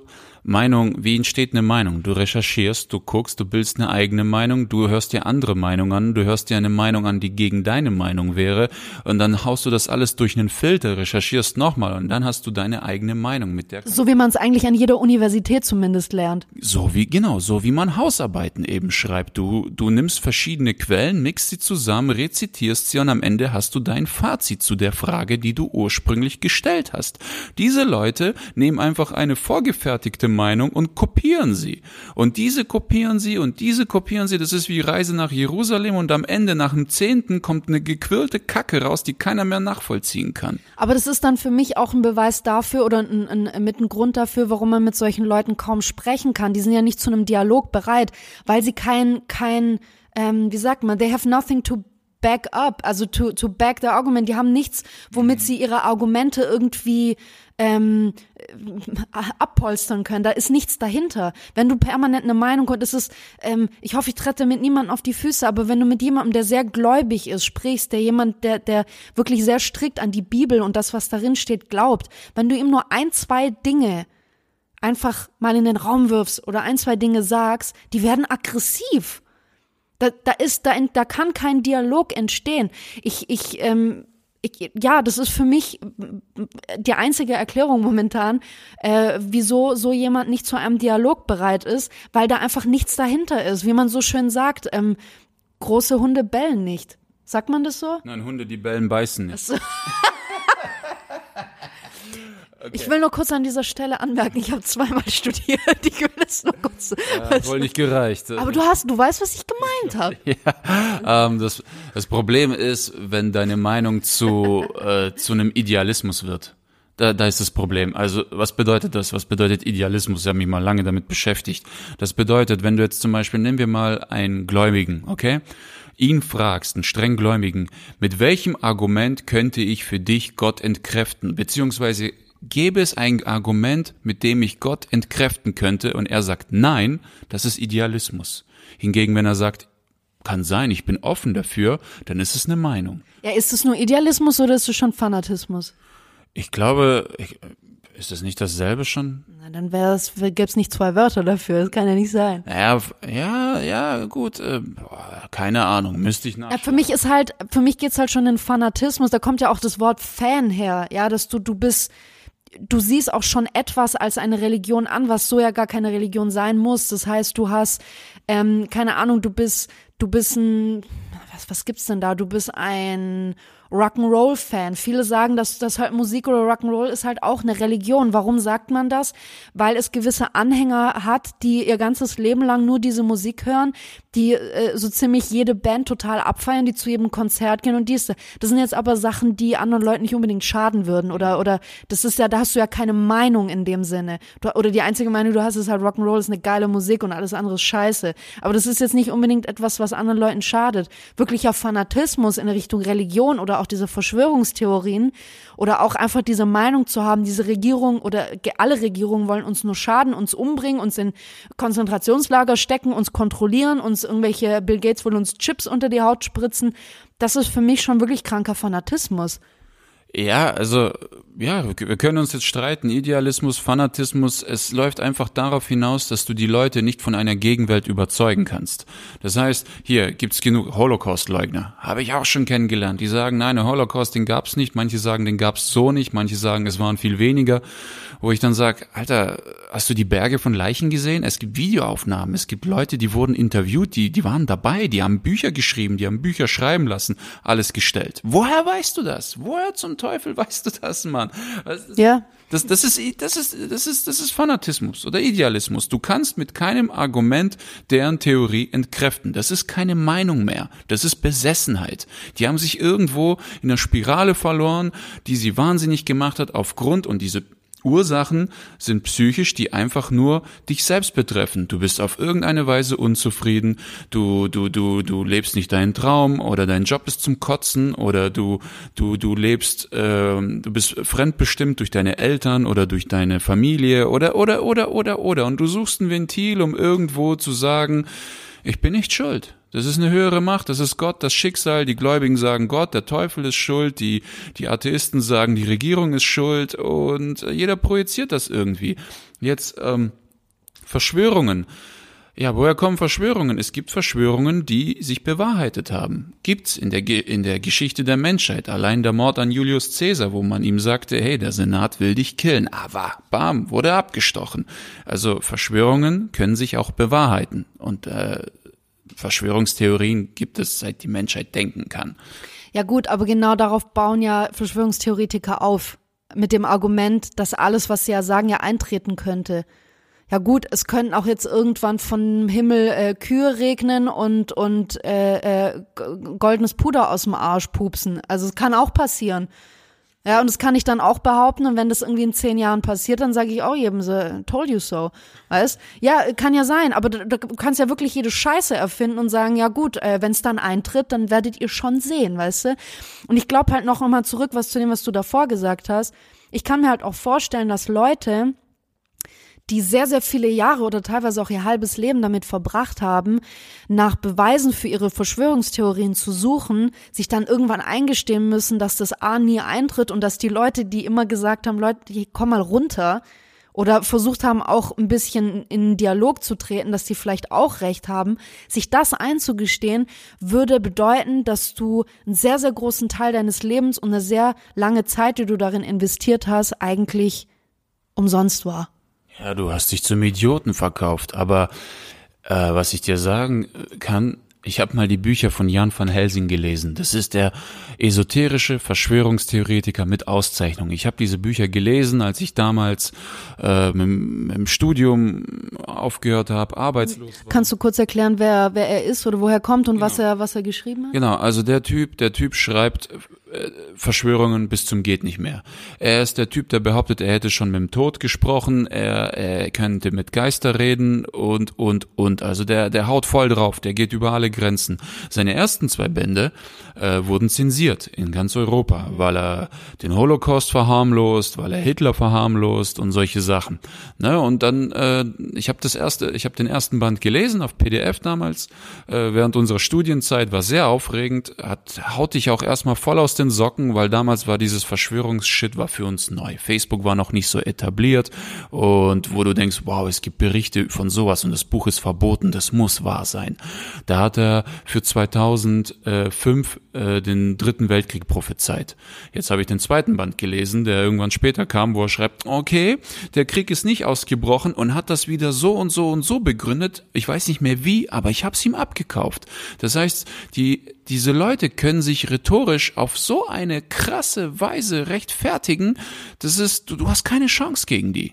Meinung, wie entsteht eine Meinung? Du recherchierst, du guckst, du bildest eine eigene Meinung, du hörst dir andere Meinungen an, du hörst dir eine Meinung an, die gegen deine Meinung wäre und dann haust du das alles durch einen Filter, recherchierst nochmal und dann hast du deine eigene Meinung mit der. So wie man es eigentlich an jeder Universität zumindest lernt. So wie man Hausarbeiten eben schreibt. Du nimmst verschiedene Quellen, mixt sie zusammen, rezitierst sie und am Ende hast du dein Fazit zu der Frage, die du ursprünglich gestellt hast. Diese Leute nehmen einfach eine vorgefertigte Meinung und kopieren sie. Und diese kopieren sie und diese kopieren sie. Das ist wie Reise nach Jerusalem und am Ende nach dem 10. kommt eine gequirlte Kacke raus, die keiner mehr nachvollziehen kann. Aber das ist dann für mich auch ein Beweis dafür oder mit ein Grund dafür, warum man mit solchen Leuten kaum sprechen kann. Die sind ja nicht zu einem Dialog bereit, weil sie wie sagt man, they have nothing to back up, also to back their argument. Die haben nichts, womit sie ihre Argumente irgendwie abpolstern können. Da ist nichts dahinter. Wenn du permanent eine Meinung hast, ich hoffe, ich trete mit niemandem auf die Füße, aber wenn du mit jemandem, der sehr gläubig ist, sprichst, der wirklich sehr strikt an die Bibel und das, was darin steht, glaubt, wenn du ihm nur 1, 2 Dinge einfach mal in den Raum wirfst oder 1, 2 Dinge sagst, die werden aggressiv. Da kann kein Dialog entstehen. Das ist für mich die einzige Erklärung momentan, wieso so jemand nicht zu einem Dialog bereit ist, weil da einfach nichts dahinter ist. Wie man so schön sagt, große Hunde bellen nicht. Sagt man das so? Nein, Hunde, die bellen, beißen nicht. Okay. Ich will nur kurz an dieser Stelle anmerken, ich habe 2-mal studiert, ich will das nur kurz. Wohl nicht gereicht. Aber du weißt, was ich gemeint habe. Ja, das Problem ist, wenn deine Meinung zu einem Idealismus wird. Da ist das Problem. Also, was bedeutet das? Was bedeutet Idealismus? Ich habe mich mal lange damit beschäftigt. Das bedeutet, wenn du jetzt zum Beispiel, nehmen wir mal einen Gläubigen, okay? Ihn fragst, einen streng Gläubigen, mit welchem Argument könnte ich für dich Gott entkräften? Beziehungsweise gäbe es ein Argument, mit dem ich Gott entkräften könnte und er sagt nein, das ist Idealismus. Hingegen, wenn er sagt, kann sein, ich bin offen dafür, dann ist es eine Meinung. Ja, ist es nur Idealismus oder ist es schon Fanatismus? Ich glaube, ist das nicht dasselbe schon? Na, dann gäbe es nicht 2 Wörter dafür, das kann ja nicht sein. Ja, gut, keine Ahnung, müsste ich nachschauen. Für mich geht's halt schon in Fanatismus, da kommt ja auch das Wort Fan her, ja, dass du siehst auch schon etwas als eine Religion an, was so ja gar keine Religion sein muss. Das heißt, du hast, keine Ahnung, du bist was gibt's denn da? Du bist ein Rock'n'Roll-Fan. Viele sagen, dass das halt Musik oder Rock'n'Roll ist halt auch eine Religion. Warum sagt man das? Weil es gewisse Anhänger hat, die ihr ganzes Leben lang nur diese Musik hören, die so ziemlich jede Band total abfeiern, die zu jedem Konzert gehen und das sind jetzt aber Sachen, die anderen Leuten nicht unbedingt schaden würden oder das ist ja, da hast du ja keine Meinung in dem Sinne. Oder die einzige Meinung, die du hast, ist halt Rock'n'Roll ist eine geile Musik und alles andere ist scheiße. Aber das ist jetzt nicht unbedingt etwas, was anderen Leuten schadet. Wirklicher Fanatismus in Richtung Religion oder auch diese Verschwörungstheorien oder auch einfach diese Meinung zu haben, diese Regierung oder alle Regierungen wollen uns nur schaden, uns umbringen, uns in Konzentrationslager stecken, uns kontrollieren, Bill Gates will uns Chips unter die Haut spritzen. Das ist für mich schon wirklich kranker Fanatismus. Ja, also, ja, wir können uns jetzt streiten, Idealismus, Fanatismus, es läuft einfach darauf hinaus, dass du die Leute nicht von einer Gegenwelt überzeugen kannst. Das heißt, hier gibt's genug Holocaust-Leugner, habe ich auch schon kennengelernt, die sagen, nein, der Holocaust, den gab's nicht, manche sagen, den gab's so nicht, manche sagen, es waren viel weniger, wo ich dann sage, Alter, hast du die Berge von Leichen gesehen? Es gibt Videoaufnahmen, es gibt Leute, die wurden interviewt, die waren dabei, die haben Bücher geschrieben, die haben Bücher schreiben lassen, alles gestellt. Woher weißt du das? Woher zum Teufel weißt du das, Mann? Ja. Das ist Fanatismus oder Idealismus. Du kannst mit keinem Argument deren Theorie entkräften. Das ist keine Meinung mehr. Das ist Besessenheit. Die haben sich irgendwo in einer Spirale verloren, die sie wahnsinnig gemacht hat und diese Ursachen sind psychisch, die einfach nur dich selbst betreffen. Du bist auf irgendeine Weise unzufrieden, du lebst nicht deinen Traum oder dein Job ist zum Kotzen oder du bist fremdbestimmt durch deine Eltern oder durch deine Familie oder und du suchst ein Ventil, um irgendwo zu sagen, ich bin nicht schuld. Das ist eine höhere Macht, das ist Gott, das Schicksal, die Gläubigen sagen Gott, der Teufel ist schuld, die Atheisten sagen, die Regierung ist schuld und jeder projiziert das irgendwie. Jetzt Verschwörungen. Ja, woher kommen Verschwörungen? Es gibt Verschwörungen, die sich bewahrheitet haben. Gibt's in der Geschichte der Menschheit. Allein der Mord an Julius Caesar, wo man ihm sagte, hey, der Senat will dich killen. Aber, bam, wurde abgestochen. Also Verschwörungen können sich auch bewahrheiten. Und Verschwörungstheorien gibt es, seit die Menschheit denken kann. Ja gut, aber genau darauf bauen ja Verschwörungstheoretiker auf. Mit dem Argument, dass alles, was sie ja sagen, ja eintreten könnte. Ja gut, es könnten auch jetzt irgendwann vom Himmel Kühe regnen und goldenes Puder aus dem Arsch pupsen. Also es kann auch passieren. Ja, und das kann ich dann auch behaupten. Und wenn das irgendwie in 10 Jahren passiert, dann sage ich auch jedem so, told you so. Weißt? Ja, kann ja sein, aber du kannst ja wirklich jede Scheiße erfinden und sagen, ja gut, wenn es dann eintritt, dann werdet ihr schon sehen, weißt du? Und ich glaube halt noch mal zurück, zu dem, was du davor gesagt hast. Ich kann mir halt auch vorstellen, dass Leute, die sehr, sehr viele Jahre oder teilweise auch ihr halbes Leben damit verbracht haben, nach Beweisen für ihre Verschwörungstheorien zu suchen, sich dann irgendwann eingestehen müssen, dass das A nie eintritt und dass die Leute, die immer gesagt haben, Leute, komm mal runter, oder versucht haben, auch ein bisschen in Dialog zu treten, dass die vielleicht auch recht haben, sich das einzugestehen, würde bedeuten, dass du einen sehr, sehr großen Teil deines Lebens und eine sehr lange Zeit, die du darin investiert hast, eigentlich umsonst war. Ja, du hast dich zum Idioten verkauft, aber was ich dir sagen kann, ich habe mal die Bücher von Jan van Helsing gelesen. Das ist der esoterische Verschwörungstheoretiker mit Auszeichnung. Ich habe diese Bücher gelesen, als ich damals im Studium aufgehört habe, arbeitslos war. Kannst du kurz erklären, wer er ist oder woher kommt und was er geschrieben hat? Genau, also der Typ schreibt Verschwörungen bis zum geht nicht mehr. Er ist der Typ, der behauptet, er hätte schon mit dem Tod gesprochen, er könnte mit Geister reden und. Also der haut voll drauf, der geht über alle Grenzen. Seine ersten 2 Bände wurden zensiert in ganz Europa, weil er den Holocaust verharmlost, weil er Hitler verharmlost und solche Sachen. Ne? Und dann, ich habe den ersten Band gelesen auf PDF damals, während unserer Studienzeit, war sehr aufregend, haut dich auch erstmal voll aus den Socken, weil damals war dieses Verschwörungsshit war für uns neu. Facebook war noch nicht so etabliert und wo du denkst, wow, es gibt Berichte von sowas und das Buch ist verboten, das muss wahr sein. Da hat er für 2005 den 3. Weltkrieg prophezeit. Jetzt habe ich den 2. Band gelesen, der irgendwann später kam, wo er schreibt, okay, der Krieg ist nicht ausgebrochen und hat das wieder so und so und so begründet. Ich weiß nicht mehr wie, aber ich habe es ihm abgekauft. Das heißt, diese Leute können sich rhetorisch auf so eine krasse Weise rechtfertigen, du hast keine Chance gegen die.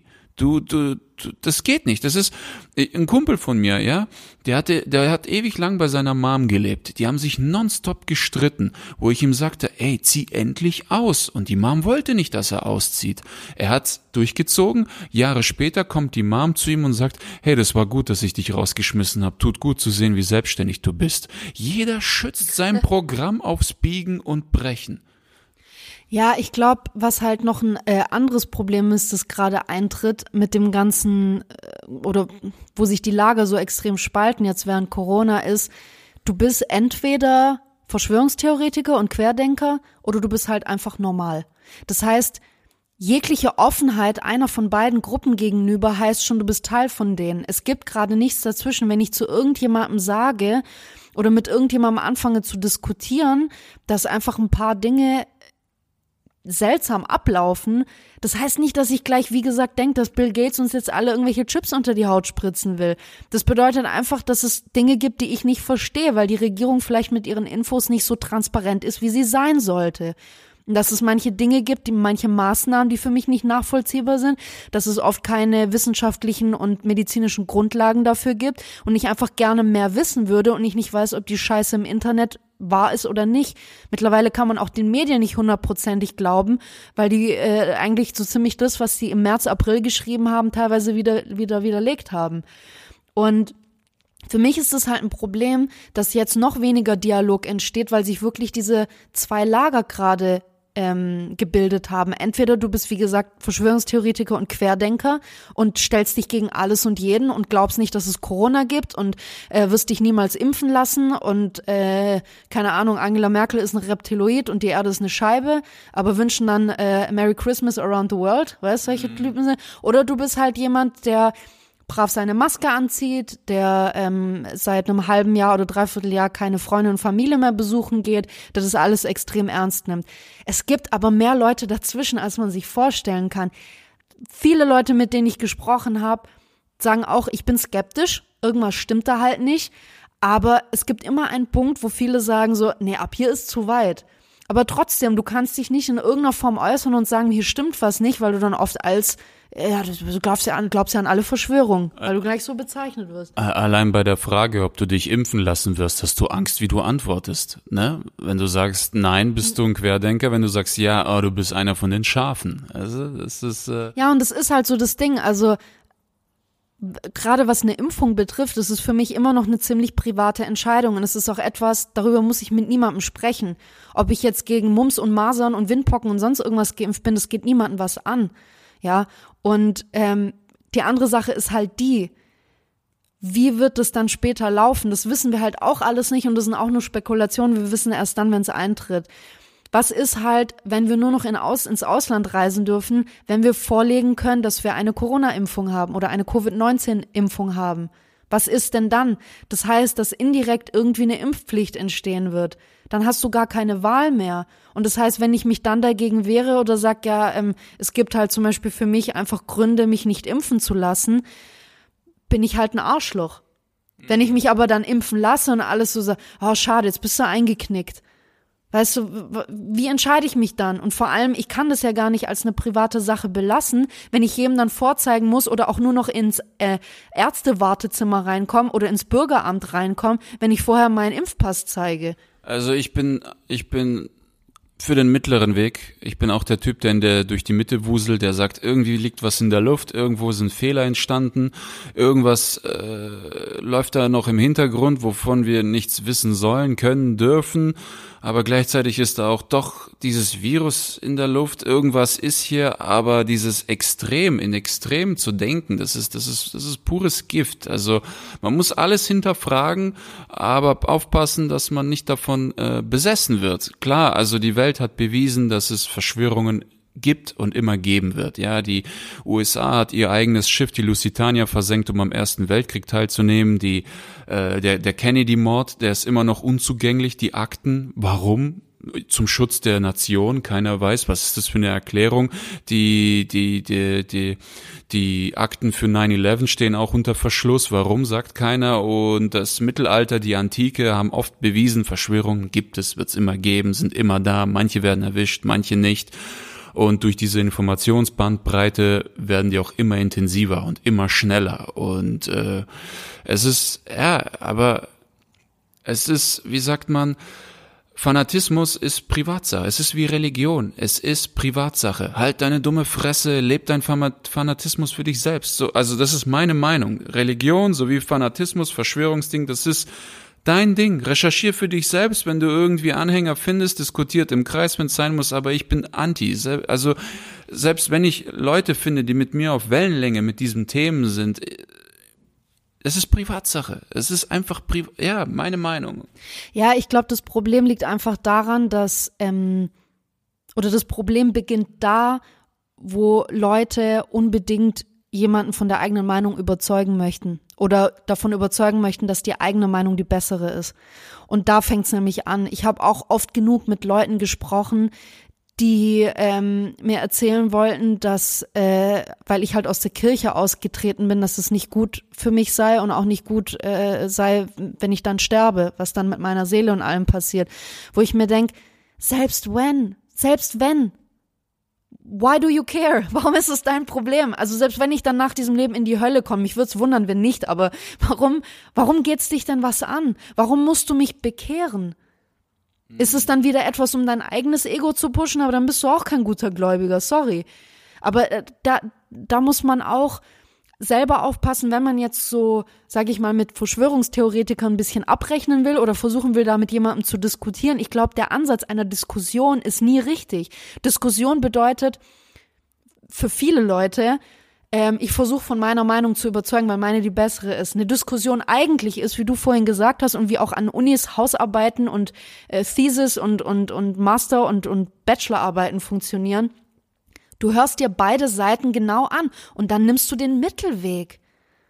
Das geht nicht. Das ist ein Kumpel von mir, ja, der hat ewig lang bei seiner Mom gelebt. Die haben sich nonstop gestritten, wo ich ihm sagte, ey, zieh endlich aus. Und die Mom wollte nicht, dass er auszieht. Er hat's durchgezogen. Jahre später kommt die Mom zu ihm und sagt, hey, das war gut, dass ich dich rausgeschmissen habe. Tut gut zu sehen, wie selbstständig du bist. Jeder schützt sein Programm aufs Biegen und Brechen. Ja, ich glaube, was halt noch ein anderes Problem ist, das gerade eintritt mit dem ganzen, oder wo sich die Lager so extrem spalten jetzt während Corona ist, du bist entweder Verschwörungstheoretiker und Querdenker oder du bist halt einfach normal. Das heißt, jegliche Offenheit einer von beiden Gruppen gegenüber heißt schon, du bist Teil von denen. Es gibt gerade nichts dazwischen. Wenn ich zu irgendjemandem sage oder mit irgendjemandem anfange zu diskutieren, dass einfach ein paar Dinge seltsam ablaufen, das heißt nicht, dass ich gleich, wie gesagt, denke, dass Bill Gates uns jetzt alle irgendwelche Chips unter die Haut spritzen will. Das bedeutet einfach, dass es Dinge gibt, die ich nicht verstehe, weil die Regierung vielleicht mit ihren Infos nicht so transparent ist, wie sie sein sollte. Dass es manche Dinge gibt, manche Maßnahmen, die für mich nicht nachvollziehbar sind, dass es oft keine wissenschaftlichen und medizinischen Grundlagen dafür gibt und ich einfach gerne mehr wissen würde und ich nicht weiß, ob die Scheiße im Internet wahr ist oder nicht. Mittlerweile kann man auch den Medien nicht 100%ig glauben, weil die eigentlich so ziemlich das, was sie im März, April geschrieben haben, teilweise wieder widerlegt haben. Und für mich ist es halt ein Problem, dass jetzt noch weniger Dialog entsteht, weil sich wirklich diese 2 Lager gerade gebildet haben. Entweder du bist, wie gesagt, Verschwörungstheoretiker und Querdenker und stellst dich gegen alles und jeden und glaubst nicht, dass es Corona gibt und wirst dich niemals impfen lassen und keine Ahnung, Angela Merkel ist ein Reptiloid und die Erde ist eine Scheibe, aber wünschen dann Merry Christmas around the world, weißt du, solche Typen sind. Oder du bist halt jemand, der brav seine Maske anzieht, der seit einem halben Jahr oder Dreivierteljahr keine Freunde und Familie mehr besuchen geht, der das alles extrem ernst nimmt. Es gibt aber mehr Leute dazwischen, als man sich vorstellen kann. Viele Leute, mit denen ich gesprochen habe, sagen auch, ich bin skeptisch, irgendwas stimmt da halt nicht, aber es gibt immer einen Punkt, wo viele sagen so, nee, ab hier ist zu weit. Aber trotzdem, du kannst dich nicht in irgendeiner Form äußern und sagen, hier stimmt was nicht, weil du dann oft du glaubst ja an alle Verschwörungen, weil du gleich so bezeichnet wirst. Allein bei der Frage, ob du dich impfen lassen wirst, hast du Angst, wie du antwortest, ne? Wenn du sagst, nein, bist du ein Querdenker, wenn du sagst, ja, du bist einer von den Schafen. Also, das ist, Ja, und das ist halt so das Ding, also, gerade was eine Impfung betrifft, das ist für mich immer noch eine ziemlich private Entscheidung und es ist auch etwas, darüber muss ich mit niemandem sprechen. Ob ich jetzt gegen Mumps und Masern und Windpocken und sonst irgendwas geimpft bin, das geht niemandem was an, ja. Und die andere Sache ist halt wie wird es dann später laufen? Das wissen wir halt auch alles nicht und das sind auch nur Spekulationen, wir wissen erst dann, wenn es eintritt. Was ist halt, wenn wir nur noch ins Ausland reisen dürfen, wenn wir vorlegen können, dass wir eine Corona-Impfung haben oder eine Covid-19-Impfung haben? Was ist denn dann? Das heißt, dass indirekt irgendwie eine Impfpflicht entstehen wird. Dann hast du gar keine Wahl mehr. Und das heißt, wenn ich mich dann dagegen wehre oder sag, ja, es gibt halt zum Beispiel für mich einfach Gründe, mich nicht impfen zu lassen, bin ich halt ein Arschloch. Wenn ich mich aber dann impfen lasse und alles so sagt, oh schade, jetzt bist du eingeknickt. Weißt du, wie entscheide ich mich dann? Und vor allem, ich kann das ja gar nicht als eine private Sache belassen, wenn ich jedem dann vorzeigen muss oder auch nur noch ins Ärztewartezimmer reinkomme oder ins Bürgeramt reinkomme, wenn ich vorher meinen Impfpass zeige. Also ich bin für den mittleren Weg. Ich bin auch der Typ, der durch die Mitte wuselt, der sagt, irgendwie liegt was in der Luft, irgendwo sind Fehler entstanden, irgendwas läuft da noch im Hintergrund, wovon wir nichts wissen sollen, können, dürfen. Aber gleichzeitig ist da auch doch dieses Virus in der Luft, irgendwas ist hier, aber dieses in Extrem zu denken, das ist pures Gift. Also man muss alles hinterfragen, aber aufpassen, dass man nicht davon besessen wird. Klar, also die Welt hat bewiesen, dass es Verschwörungen gibt und immer geben wird. Ja, die USA hat ihr eigenes Schiff, die Lusitania, versenkt, um am Ersten Weltkrieg teilzunehmen. Der Kennedy-Mord, der ist immer noch unzugänglich. Die Akten, warum? Zum Schutz der Nation, keiner weiß, was ist das für eine Erklärung. Die Akten für 9/11 stehen auch unter Verschluss, warum, sagt keiner. Und das Mittelalter, die Antike haben oft bewiesen, Verschwörungen gibt es, wird es immer geben, sind immer da, manche werden erwischt, manche nicht. Und durch diese Informationsbandbreite werden die auch immer intensiver und immer schneller. Und es ist, wie sagt man, Fanatismus ist Privatsache. Es ist wie Religion. Es ist Privatsache. Halt deine dumme Fresse, leb dein Fanatismus für dich selbst. So, also das ist meine Meinung. Religion sowie Fanatismus, Verschwörungsding, das ist dein Ding. Recherchier für dich selbst, wenn du irgendwie Anhänger findest, diskutiert im Kreis, wenn es sein muss, aber ich bin anti. Also selbst wenn ich Leute finde, die mit mir auf Wellenlänge mit diesen Themen sind, es ist Privatsache. Es ist einfach meine Meinung. Ja, ich glaube, das Problem liegt einfach daran, dass oder das Problem beginnt da, wo Leute unbedingt jemanden von der eigenen Meinung überzeugen möchten oder davon überzeugen möchten, dass die eigene Meinung die bessere ist. Und da fängt's nämlich an. Ich habe auch oft genug mit Leuten gesprochen, die mir erzählen wollten, dass, weil ich halt aus der Kirche ausgetreten bin, dass es nicht gut für mich sei und auch nicht gut sei, wenn ich dann sterbe, was dann mit meiner Seele und allem passiert. Wo ich mir denke, selbst wenn, why do you care? Warum ist es dein Problem? Also selbst wenn ich dann nach diesem Leben in die Hölle komme, mich würde es wundern, wenn nicht, aber warum geht's dich denn was an? Warum musst du mich bekehren? Ist es dann wieder etwas, um dein eigenes Ego zu pushen, aber dann bist du auch kein guter Gläubiger, sorry. Aber da muss man auch selber aufpassen, wenn man jetzt so, sage ich mal, mit Verschwörungstheoretikern ein bisschen abrechnen will oder versuchen will, da mit jemandem zu diskutieren. Ich glaube, der Ansatz einer Diskussion ist nie richtig. Diskussion bedeutet für viele Leute, ich versuche von meiner Meinung zu überzeugen, weil meine die bessere ist. Eine Diskussion eigentlich ist, wie du vorhin gesagt hast und wie auch an Unis Hausarbeiten und Thesis und Master- und Bachelorarbeiten funktionieren. Du hörst dir beide Seiten genau an und dann nimmst du den Mittelweg.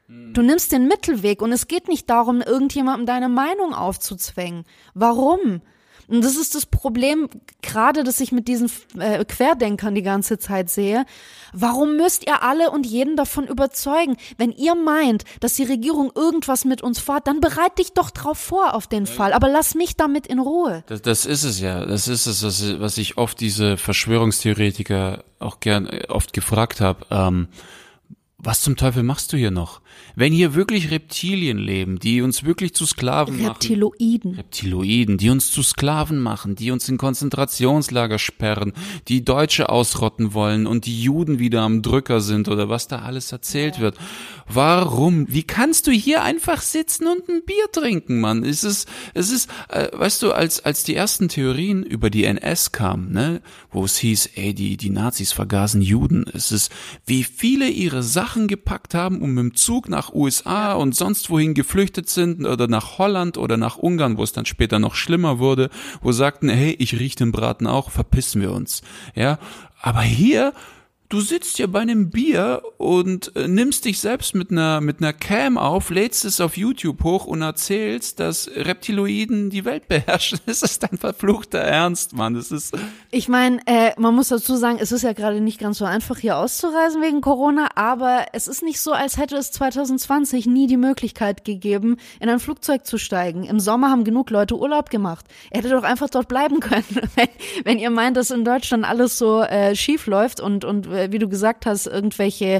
Du nimmst den Mittelweg und es geht nicht darum, irgendjemandem deine Meinung aufzuzwängen. Warum? Und das ist das Problem, gerade, dass ich mit diesen Querdenkern die ganze Zeit sehe. Warum müsst ihr alle und jeden davon überzeugen? Wenn ihr meint, dass die Regierung irgendwas mit uns vorhat, dann bereit dich doch drauf vor auf den Fall. Aber lass mich damit in Ruhe. Das ist es ja. Das ist es, was ich oft diese Verschwörungstheoretiker auch gern oft gefragt habe. Was zum Teufel machst du hier noch? Wenn hier wirklich Reptilien leben, die uns wirklich zu Sklaven machen. Reptiloiden, die uns zu Sklaven machen, die uns in Konzentrationslager sperren, die Deutsche ausrotten wollen und die Juden wieder am Drücker sind oder was da alles erzählt wird. Warum? Wie kannst du hier einfach sitzen und ein Bier trinken, Mann? Es ist, weißt du, als die ersten Theorien über die NS kamen, ne, wo es hieß, die Nazis vergasen Juden. Es ist, wie viele ihre Sachen gepackt haben, um mit dem Zug nach USA und sonst wohin geflüchtet sind oder nach Holland oder nach Ungarn, wo es dann später noch schlimmer wurde, wo sagten, hey, ich riech den Braten auch, verpissen wir uns. Ja, aber hier, du sitzt hier bei einem Bier und nimmst dich selbst mit einer Cam auf, lädst es auf YouTube hoch und erzählst, dass Reptiloiden die Welt beherrschen. Das ist dein verfluchter Ernst, Mann. Das ist. Ich meine, man muss dazu sagen, es ist ja gerade nicht ganz so einfach, hier auszureisen wegen Corona, aber es ist nicht so, als hätte es 2020 nie die Möglichkeit gegeben, in ein Flugzeug zu steigen. Im Sommer haben genug Leute Urlaub gemacht. Ihr hättet doch einfach dort bleiben können, wenn ihr meint, dass in Deutschland alles so schief läuft und wie du gesagt hast, irgendwelche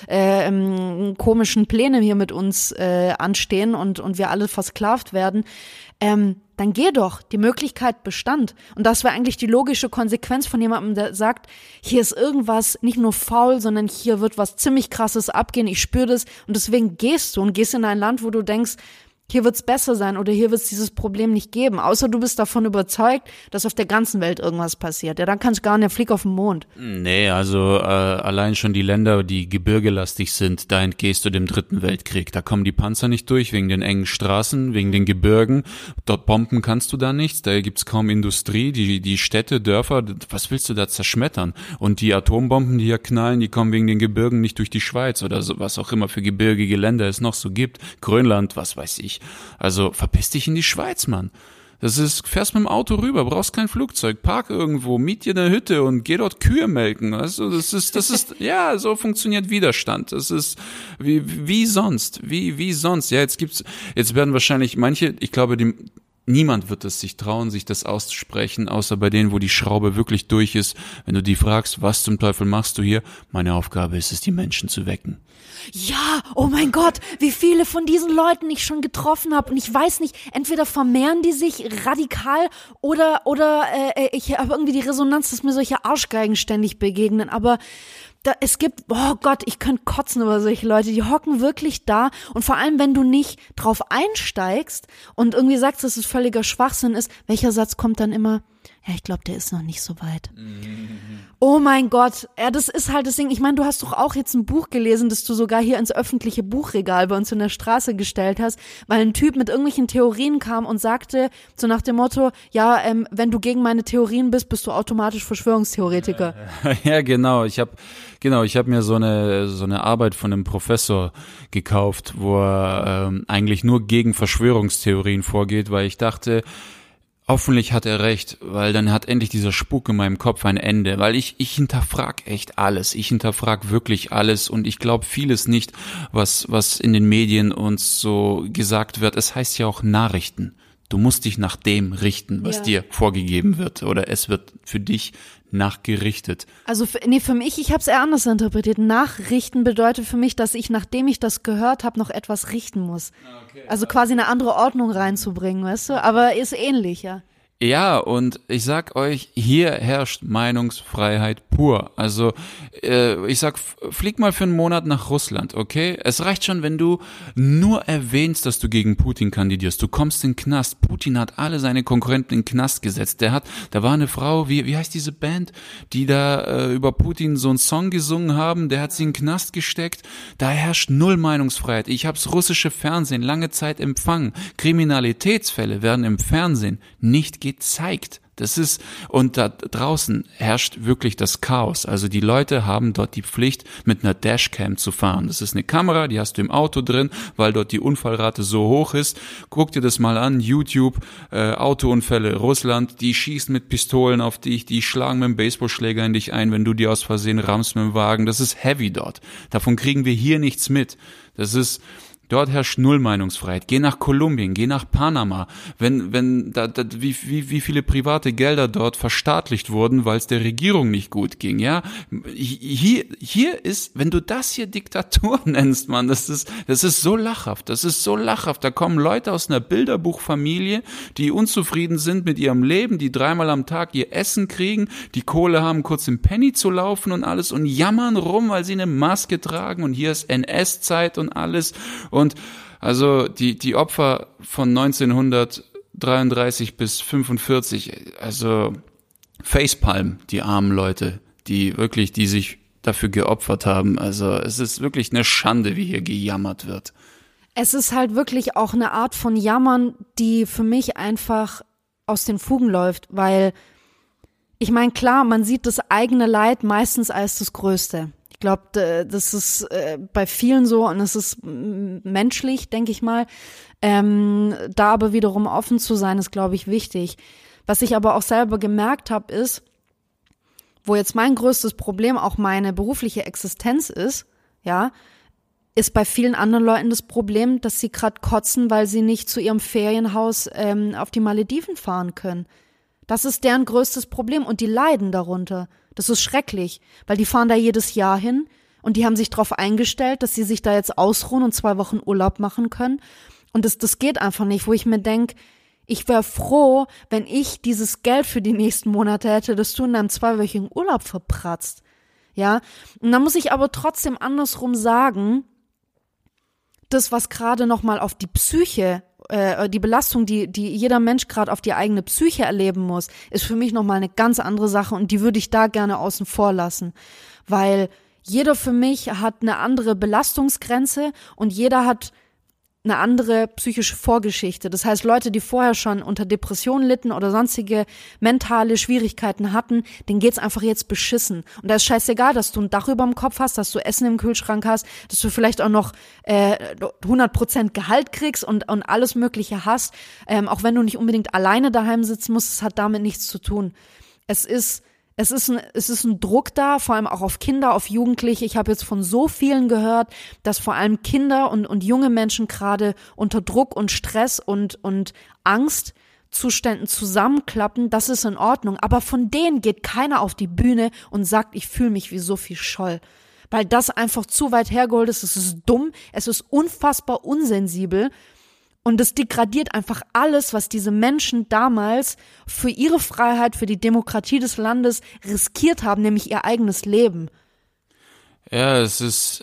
komischen Pläne hier mit uns anstehen und wir alle versklavt werden, dann geh doch, die Möglichkeit bestand. Und das wäre eigentlich die logische Konsequenz von jemandem, der sagt, hier ist irgendwas nicht nur faul, sondern hier wird was ziemlich Krasses abgehen, ich spüre das und deswegen gehst du und gehst in ein Land, wo du denkst, hier wird's besser sein oder hier wird's dieses Problem nicht geben, außer du bist davon überzeugt, dass auf der ganzen Welt irgendwas passiert. Ja, dann kannst du gar nicht, flieg auf den Mond. Nee, also allein schon die Länder, die gebirgelastig sind, da entgehst du dem Dritten Weltkrieg. Da kommen die Panzer nicht durch, wegen den engen Straßen, wegen den Gebirgen. Dort bomben kannst du da nichts, da gibt's kaum Industrie, die Städte, Dörfer, was willst du da zerschmettern? Und die Atombomben, die hier knallen, die kommen wegen den Gebirgen nicht durch die Schweiz oder so, was auch immer für gebirgige Länder es noch so gibt. Grönland, was weiß ich. Also verpiss dich in die Schweiz, Mann. Fährst mit dem Auto rüber, brauchst kein Flugzeug, park irgendwo, miet dir eine Hütte und geh dort Kühe melken. Also das ist, ja, so funktioniert Widerstand. Das ist, wie sonst. Ja, jetzt werden wahrscheinlich manche, ich glaube, niemand wird es sich trauen, sich das auszusprechen, außer bei denen, wo die Schraube wirklich durch ist. Wenn du die fragst, was zum Teufel machst du hier? Meine Aufgabe ist es, die Menschen zu wecken. Ja, oh mein Gott, wie viele von diesen Leuten ich schon getroffen habe und ich weiß nicht, entweder vermehren die sich radikal oder ich habe irgendwie die Resonanz, dass mir solche Arschgeigen ständig begegnen, aber es gibt, oh Gott, ich könnte kotzen über solche Leute, die hocken wirklich da und vor allem, wenn du nicht drauf einsteigst und irgendwie sagst, dass es völliger Schwachsinn ist, welcher Satz kommt dann immer? Ja, ich glaube, der ist noch nicht so weit. Oh mein Gott, ja, das ist halt das Ding. Ich meine, du hast doch auch jetzt ein Buch gelesen, das du sogar hier ins öffentliche Buchregal bei uns in der Straße gestellt hast, weil ein Typ mit irgendwelchen Theorien kam und sagte, so nach dem Motto, ja, wenn du gegen meine Theorien bist, bist du automatisch Verschwörungstheoretiker. Ja, genau. Ich hab mir so eine Arbeit von einem Professor gekauft, wo er eigentlich nur gegen Verschwörungstheorien vorgeht, weil ich dachte, hoffentlich hat er recht, weil dann hat endlich dieser Spuk in meinem Kopf ein Ende, weil ich hinterfrag echt alles, ich hinterfrag wirklich alles und ich glaube vieles nicht, was in den Medien uns so gesagt wird. Es heißt ja auch Nachrichten. Du musst dich nach dem richten, was dir vorgegeben wird oder es wird für dich nachgerichtet. Also für mich, ich habe es eher anders interpretiert. Nachrichten bedeutet für mich, dass ich, nachdem ich das gehört habe, noch etwas richten muss. Okay, also quasi eine andere Ordnung reinzubringen, weißt du? Aber ist ähnlich, ja. Ja, und ich sag euch, hier herrscht Meinungsfreiheit pur. Also ich sag, flieg mal für einen Monat nach Russland, okay? Es reicht schon, wenn du nur erwähnst, dass du gegen Putin kandidierst. Du kommst in den Knast. Putin hat alle seine Konkurrenten in den Knast gesetzt. Da war eine Frau, wie heißt diese Band, die da über Putin so einen Song gesungen haben, der hat sie in den Knast gesteckt. Da herrscht null Meinungsfreiheit. Ich hab's russische Fernsehen lange Zeit empfangen. Kriminalitätsfälle werden im Fernsehen nicht gezeigt. Und da draußen herrscht wirklich das Chaos. Also die Leute haben dort die Pflicht, mit einer Dashcam zu fahren. Das ist eine Kamera, die hast du im Auto drin, weil dort die Unfallrate so hoch ist. Guck dir das mal an, YouTube, Autounfälle, Russland, die schießen mit Pistolen auf dich, die schlagen mit dem Baseballschläger in dich ein, wenn du die aus Versehen rammst mit dem Wagen. Das ist heavy dort. Davon kriegen wir hier nichts mit. Dort herrscht null Meinungsfreiheit. Geh nach Kolumbien, geh nach Panama. Wie viele private Gelder dort verstaatlicht wurden, weil es der Regierung nicht gut ging, ja? Hier ist, wenn du das hier Diktatur nennst, Mann, das ist so lachhaft. Das ist so lachhaft. Da kommen Leute aus einer Bilderbuchfamilie, die unzufrieden sind mit ihrem Leben, die 3-mal am Tag ihr Essen kriegen, die Kohle haben, kurz im Penny zu laufen und alles und jammern rum, weil sie eine Maske tragen und hier ist NS-Zeit und alles. Und also die Opfer von 1933 bis 45, also Facepalm, die armen Leute, die sich dafür geopfert haben. Also es ist wirklich eine Schande, wie hier gejammert wird. Es ist halt wirklich auch eine Art von Jammern, die für mich einfach aus den Fugen läuft, weil ich meine, klar, man sieht das eigene Leid meistens als das Größte. Ich glaube, das ist bei vielen so und es ist menschlich, denke ich mal. Da aber wiederum offen zu sein, ist, glaube ich, wichtig. Was ich aber auch selber gemerkt habe, ist, wo jetzt mein größtes Problem auch meine berufliche Existenz ist, ja, ist bei vielen anderen Leuten das Problem, dass sie gerade kotzen, weil sie nicht zu ihrem Ferienhaus auf die Malediven fahren können. Das ist deren größtes Problem und die leiden darunter. Das ist schrecklich, weil die fahren da jedes Jahr hin und die haben sich darauf eingestellt, dass sie sich da jetzt ausruhen und 2 Wochen Urlaub machen können. Und das geht einfach nicht, wo ich mir denke, ich wäre froh, wenn ich dieses Geld für die nächsten Monate hätte, dass du in deinem 2-wöchigen Urlaub verpratzt. Ja, und dann muss ich aber trotzdem andersrum sagen, das, was gerade nochmal auf die Psyche die Belastung, die jeder Mensch gerade auf die eigene Psyche erleben muss, ist für mich nochmal eine ganz andere Sache und die würde ich da gerne außen vor lassen, weil jeder für mich hat eine andere Belastungsgrenze und jeder hat eine andere psychische Vorgeschichte. Das heißt, Leute, die vorher schon unter Depressionen litten oder sonstige mentale Schwierigkeiten hatten, denen geht's einfach jetzt beschissen. Und da ist scheißegal, dass du ein Dach über dem Kopf hast, dass du Essen im Kühlschrank hast, dass du vielleicht auch noch 100% Gehalt kriegst und alles Mögliche hast. Auch wenn du nicht unbedingt alleine daheim sitzen musst, es hat damit nichts zu tun. Es ist ein Druck da, vor allem auch auf Kinder, auf Jugendliche. Ich habe jetzt von so vielen gehört, dass vor allem Kinder und junge Menschen gerade unter Druck und Stress und Angstzuständen zusammenklappen. Das ist in Ordnung. Aber von denen geht keiner auf die Bühne und sagt, ich fühle mich wie Sophie Scholl. Weil das einfach zu weit hergeholt ist. Es ist dumm. Es ist unfassbar unsensibel. Und es degradiert einfach alles, was diese Menschen damals für ihre Freiheit, für die Demokratie des Landes riskiert haben, nämlich ihr eigenes Leben. Ja, ich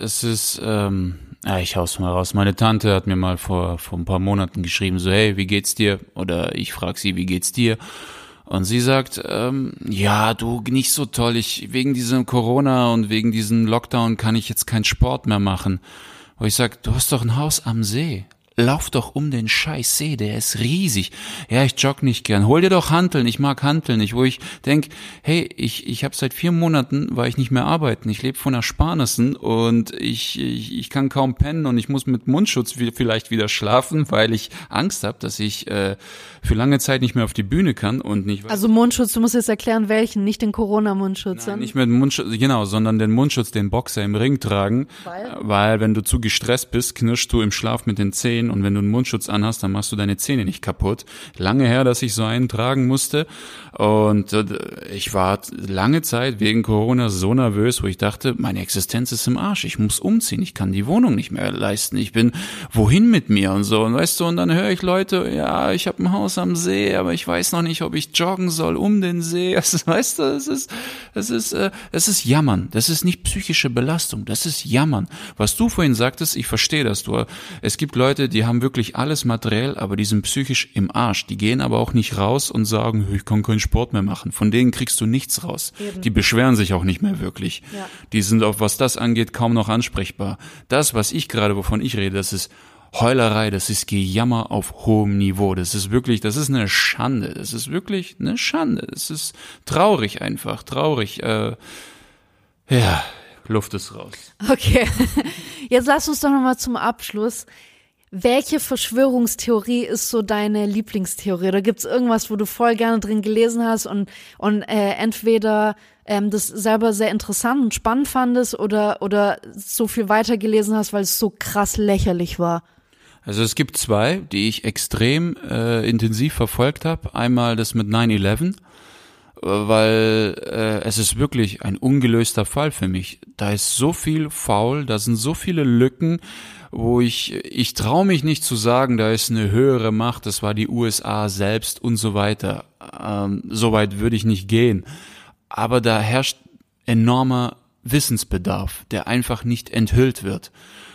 hau's mal raus. Meine Tante hat mir mal vor ein paar Monaten geschrieben, so, hey, wie geht's dir? Oder ich frag sie, wie geht's dir? Und sie sagt, ja, du, nicht so toll. Wegen diesem Corona und wegen diesem Lockdown kann ich jetzt keinen Sport mehr machen. Wo ich sag, du hast doch ein Haus am See. Lauf doch um den scheiß See, der ist riesig. Ja, ich jogge nicht gern. Hol dir doch Hanteln, ich mag Hanteln nicht. Wo ich denk, hey, ich habe seit 4 Monaten, war ich nicht mehr arbeiten. Ich lebe von Ersparnissen und ich kann kaum pennen und ich muss mit Mundschutz vielleicht wieder schlafen, weil ich Angst habe, dass ich für lange Zeit nicht mehr auf die Bühne kann und nicht. Also Mundschutz, du musst jetzt erklären, welchen, nicht den Corona-Mundschutz. Nein, nicht mit Mundschutz, genau, sondern den Mundschutz, den Boxer im Ring tragen. Weil wenn du zu gestresst bist, knirschst du im Schlaf mit den Zähnen und wenn du einen Mundschutz anhast, dann machst du deine Zähne nicht kaputt. Lange her, dass ich so einen tragen musste und ich war lange Zeit wegen Corona so nervös, wo ich dachte, meine Existenz ist im Arsch, ich muss umziehen, ich kann die Wohnung nicht mehr leisten, ich bin wohin mit mir und so und weißt du, und dann höre ich Leute, ja, ich habe ein Haus am See, aber ich weiß noch nicht, ob ich joggen soll um den See, also, weißt du, es ist Jammern, das ist nicht psychische Belastung, das ist Jammern. Was du vorhin sagtest, ich verstehe das, es gibt Leute, die haben wirklich alles materiell, aber die sind psychisch im Arsch. Die gehen aber auch nicht raus und sagen, ich kann keinen Sport mehr machen. Von denen kriegst du nichts raus. Eben. Die beschweren sich auch nicht mehr wirklich. Ja. Die sind auch, was das angeht, kaum noch ansprechbar. Das, was ich gerade, wovon ich rede, das ist Heulerei, das ist Gejammer auf hohem Niveau. Das ist eine Schande. Das ist wirklich eine Schande. Das ist traurig einfach, traurig. Ja, Luft ist raus. Okay, jetzt lass uns doch nochmal zum Abschluss. Welche Verschwörungstheorie ist so deine Lieblingstheorie? Oder gibt's irgendwas, wo du voll gerne drin gelesen hast und entweder das selber sehr interessant und spannend fandest oder so viel weitergelesen hast, weil es so krass lächerlich war? Also es gibt zwei, die ich extrem intensiv verfolgt habe. Einmal das mit 9/11, weil es ist wirklich ein ungelöster Fall für mich. Da ist so viel faul, da sind so viele Lücken, wo ich traue mich nicht zu sagen, da ist eine höhere Macht, das war die USA selbst und so weiter. So weit würde ich nicht gehen. Aber da herrscht enormer Wissensbedarf, der einfach nicht enthüllt wird.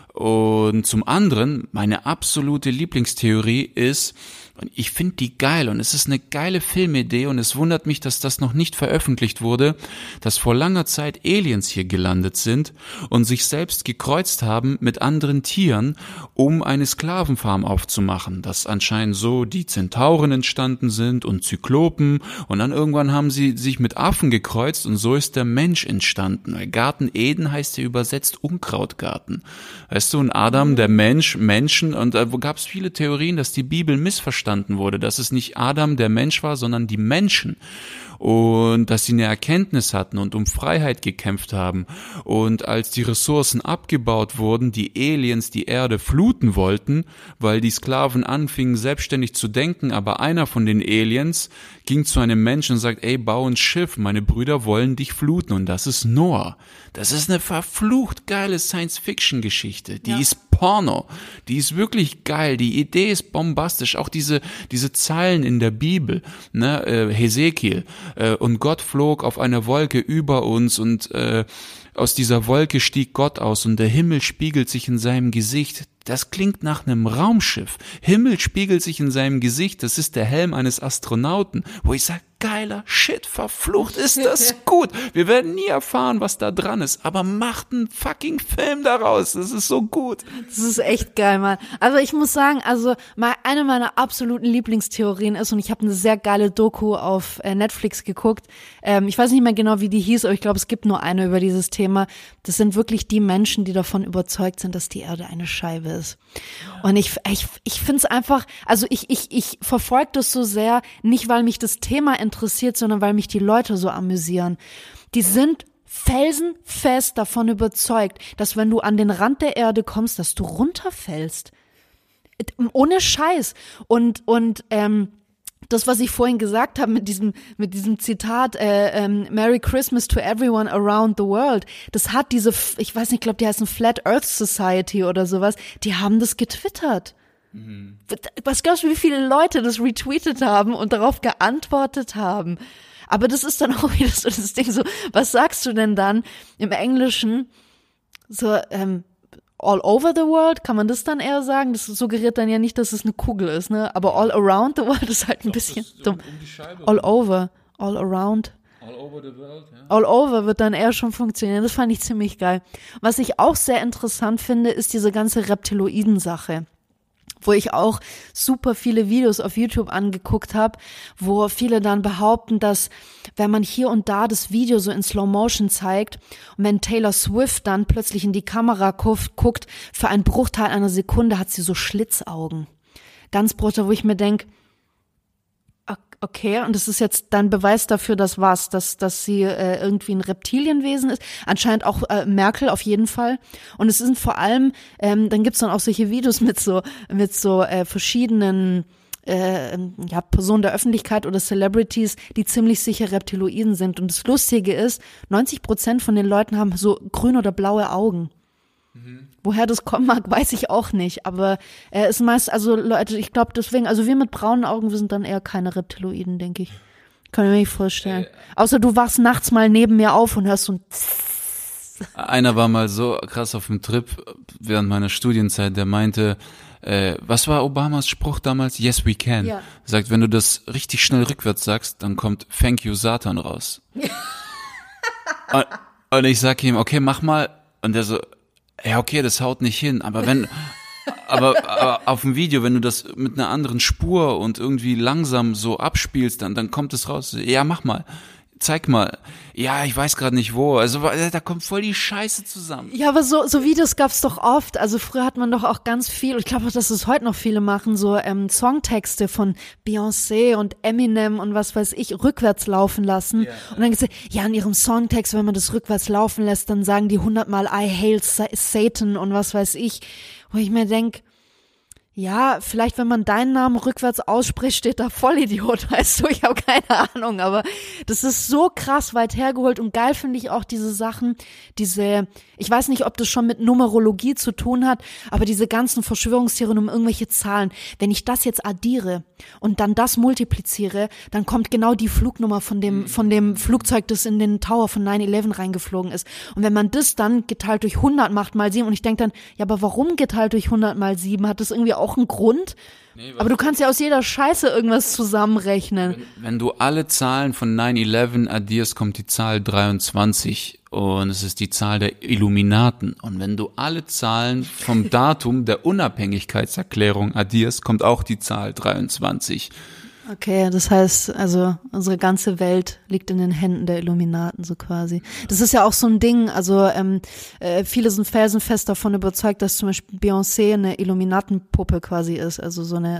Und zum anderen, meine absolute Lieblingstheorie ist, und ich finde die geil und es ist eine geile Filmidee und es wundert mich, dass das noch nicht veröffentlicht wurde, dass vor langer Zeit Aliens hier gelandet sind und sich selbst gekreuzt haben mit anderen Tieren, um eine Sklavenfarm aufzumachen, dass anscheinend so die Zentauren entstanden sind und Zyklopen und dann irgendwann haben sie sich mit Affen gekreuzt und so ist der Mensch entstanden. Garten Eden heißt ja übersetzt Unkrautgarten. Weißt du, und Adam, der Mensch, Menschen und da gab es viele Theorien, dass die Bibel missverstanden wurde, dass es nicht Adam der Mensch war, sondern die Menschen und dass sie eine Erkenntnis hatten und um Freiheit gekämpft haben und als die Ressourcen abgebaut wurden, die Aliens die Erde fluten wollten, weil die Sklaven anfingen selbstständig zu denken, aber einer von den Aliens ging zu einem Menschen und sagt, ey, bau ein Schiff, meine Brüder wollen dich fluten und das ist Noah. Das ist eine verflucht geile Science-Fiction-Geschichte, die ist Porno, die ist wirklich geil, die Idee ist bombastisch, auch diese Zeilen in der Bibel, ne, Hesekiel, und Gott flog auf einer Wolke über uns und aus dieser Wolke stieg Gott aus und der Himmel spiegelt sich in seinem Gesicht. Das klingt nach einem Raumschiff. Himmel spiegelt sich in seinem Gesicht, das ist der Helm eines Astronauten, wo ich sage, geiler Shit, verflucht ist das gut. Wir werden nie erfahren, was da dran ist, aber macht einen fucking Film daraus, das ist so gut. Das ist echt geil, Mann. Also ich muss sagen, eine meiner absoluten Lieblingstheorien ist, und ich habe eine sehr geile Doku auf Netflix geguckt, ich weiß nicht mehr genau, wie die hieß, aber ich glaube, es gibt nur eine über dieses Thema. Das sind wirklich die Menschen, die davon überzeugt sind, dass die Erde eine Scheibe ist. Und ich finde es einfach, also ich verfolge das so sehr, nicht weil mich das Thema interessiert, sondern weil mich die Leute so amüsieren. Die sind felsenfest davon überzeugt, dass wenn du an den Rand der Erde kommst, dass du runterfällst. Ohne Scheiß. Und das, was ich vorhin gesagt habe mit diesem Zitat, Merry Christmas to everyone around the world, das hat diese, ich weiß nicht, ich glaube, die heißen Flat Earth Society oder sowas, die haben das getwittert. Was glaubst du, wie viele Leute das retweetet haben und darauf geantwortet haben? Aber das ist dann auch wieder so das Ding, so, was sagst du denn dann im Englischen? So, all over the world, kann man das dann eher sagen? Das suggeriert dann ja nicht, dass es eine Kugel ist, ne? Aber all around the world ist halt ein bisschen dumm. All over, all around. All over the world, ja. All over wird dann eher schon funktionieren. Das fand ich ziemlich geil. Was ich auch sehr interessant finde, ist diese ganze Reptiloiden-Sache, wo ich auch super viele Videos auf YouTube angeguckt habe, wo viele dann behaupten, dass wenn man hier und da das Video so in Slow Motion zeigt und wenn Taylor Swift dann plötzlich in die Kamera guckt, für einen Bruchteil einer Sekunde hat sie so Schlitzaugen. Ganz brutal, wo ich mir denke, okay, und das ist jetzt dein Beweis dafür, dass sie irgendwie ein Reptilienwesen ist. Anscheinend auch Merkel auf jeden Fall. Und es sind vor allem, dann gibt's dann auch solche Videos mit so verschiedenen Personen der Öffentlichkeit oder Celebrities, die ziemlich sicher Reptiloiden sind. Und das Lustige ist, 90% von den Leuten haben so grün oder blaue Augen. Woher das kommen mag, weiß ich auch nicht, aber es ist meist, also Leute, ich glaube deswegen, also wir mit braunen Augen, wir sind dann eher keine Reptiloiden, denke ich. Kann ich mir nicht vorstellen. Außer du wachst nachts mal neben mir auf und hörst so ein Einer war mal so krass auf dem Trip während meiner Studienzeit, der meinte, was war Obamas Spruch damals? Yes, we can. Ja. Sagt, wenn du das richtig schnell rückwärts sagst, dann kommt Thank you Satan raus. und ich sag ihm, okay, mach mal. Und der so, ja, okay, das haut nicht hin, aber aber auf dem Video, wenn du das mit einer anderen Spur und irgendwie langsam so abspielst, dann kommt es raus. Ja, mach mal. Zeig mal. Ja, ich weiß gerade nicht wo. Also da kommt voll die Scheiße zusammen. Ja, aber so Videos gab's doch oft. Also früher hat man doch auch ganz viel, ich glaube auch, dass es heute noch viele machen, so Songtexte von Beyoncé und Eminem und was weiß ich, rückwärts laufen lassen. Yeah. Und dann gesagt, ja, in ihrem Songtext, wenn man das rückwärts laufen lässt, dann sagen die 100-mal I hail Satan und was weiß ich. Wo ich mir denk, ja, vielleicht wenn man deinen Namen rückwärts ausspricht, steht da Vollidiot, weißt du, ich habe keine Ahnung, aber das ist so krass weit hergeholt und geil finde ich auch diese Sachen, ich weiß nicht, ob das schon mit Numerologie zu tun hat, aber diese ganzen Verschwörungstheorien um irgendwelche Zahlen, wenn ich das jetzt addiere und dann das multipliziere, dann kommt genau die Flugnummer von dem Flugzeug, das in den Tower von 9/11 reingeflogen ist. Und wenn man das dann geteilt durch 100 macht mal 7 und ich denke dann, ja, aber warum geteilt durch 100 mal 7? Hat das irgendwie auch einen Grund? Nee, aber du kannst ja aus jeder Scheiße irgendwas zusammenrechnen. Wenn du alle Zahlen von 9/11 addierst, kommt die Zahl 23 und es ist die Zahl der Illuminaten. Und wenn du alle Zahlen vom Datum der Unabhängigkeitserklärung addierst, kommt auch die Zahl 23. Okay, das heißt, also unsere ganze Welt liegt in den Händen der Illuminaten, so quasi. Das ist ja auch so ein Ding, also viele sind felsenfest davon überzeugt, dass zum Beispiel Beyoncé eine Illuminatenpuppe quasi ist, also so eine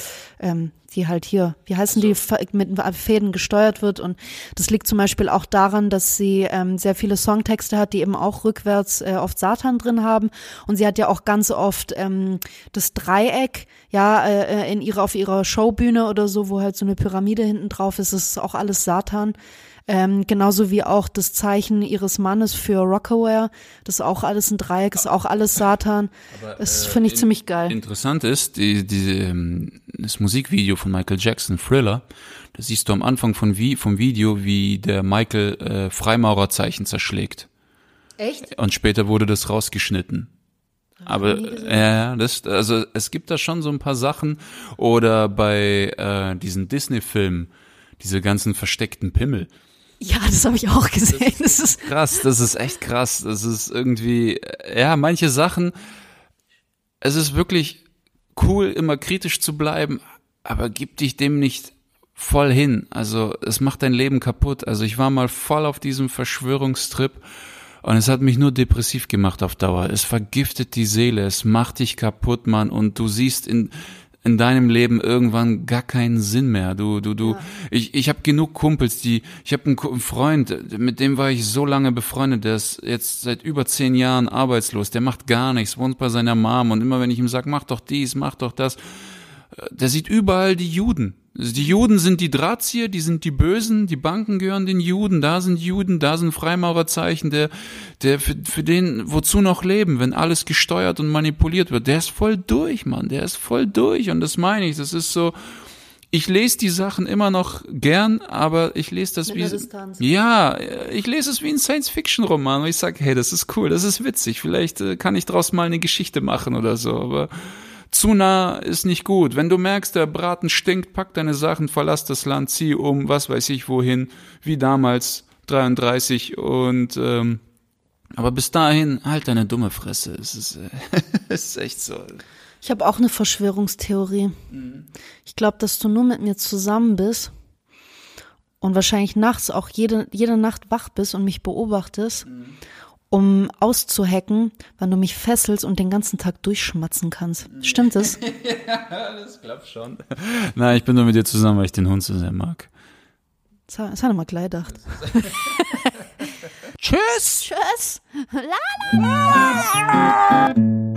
die halt hier, wie heißen die, mit Fäden gesteuert wird und das liegt zum Beispiel auch daran, dass sie sehr viele Songtexte hat, die eben auch rückwärts oft Satan drin haben und sie hat ja auch ganz oft das Dreieck, ja, auf ihrer Showbühne oder so, wo halt so eine Pyramide hinten drauf ist, das ist auch alles Satan. Genauso wie auch das Zeichen ihres Mannes für Rockaware, das ist auch alles ein Dreieck, ist auch alles Satan. Aber, das finde ich ziemlich geil. Interessant ist, das Musikvideo von Michael Jackson, Thriller, da siehst du am Anfang vom Video, wie der Michael Freimaurerzeichen zerschlägt. Echt? Und später wurde das rausgeschnitten. Aber also es gibt da schon so ein paar Sachen. Oder bei diesen Disney-Filmen, diese ganzen versteckten Pimmel. Ja, das habe ich auch gesehen. Das ist krass, das ist echt krass. Das ist irgendwie, ja, manche Sachen, es ist wirklich cool, immer kritisch zu bleiben, aber gib dich dem nicht voll hin. Also es macht dein Leben kaputt. Also ich war mal voll auf diesem Verschwörungstrip und es hat mich nur depressiv gemacht auf Dauer. Es vergiftet die Seele, es macht dich kaputt, Mann, und du siehst in deinem Leben irgendwann gar keinen Sinn mehr. Ja. Ich habe genug Kumpels, ich habe einen Freund, mit dem war ich so lange befreundet, der ist jetzt seit über 10 Jahren arbeitslos, der macht gar nichts, wohnt bei seiner Mom und immer wenn ich ihm sage, mach doch dies, mach doch das, der sieht überall die Juden. Die Juden sind die Drahtzieher, die sind die Bösen, die Banken gehören den Juden, da sind Freimaurerzeichen, der für den, wozu noch leben, wenn alles gesteuert und manipuliert wird, der ist voll durch, Mann, der ist voll durch und das meine ich, das ist so, ich lese die Sachen immer noch gern, aber ich lese das wie, ja, ich lese es wie ein Science-Fiction-Roman und ich sage, hey, das ist cool, das ist witzig, vielleicht kann ich draus mal eine Geschichte machen oder so, aber zu nah ist nicht gut. Wenn du merkst, der Braten stinkt, pack deine Sachen, verlass das Land, zieh um, was weiß ich wohin, wie damals, 33 und aber bis dahin, halt deine dumme Fresse. Es ist echt so. Ich habe auch eine Verschwörungstheorie. Ich glaube, dass du nur mit mir zusammen bist und wahrscheinlich nachts auch jede Nacht wach bist und mich beobachtest, um auszuhacken, wann du mich fesselst und den ganzen Tag durchschmatzen kannst. Stimmt das? Ja, das klappt schon. Nein, ich bin nur mit dir zusammen, weil ich den Hund so sehr mag. Das hat er mal gleich gedacht. Tschüss! Tschüss! La, la, la.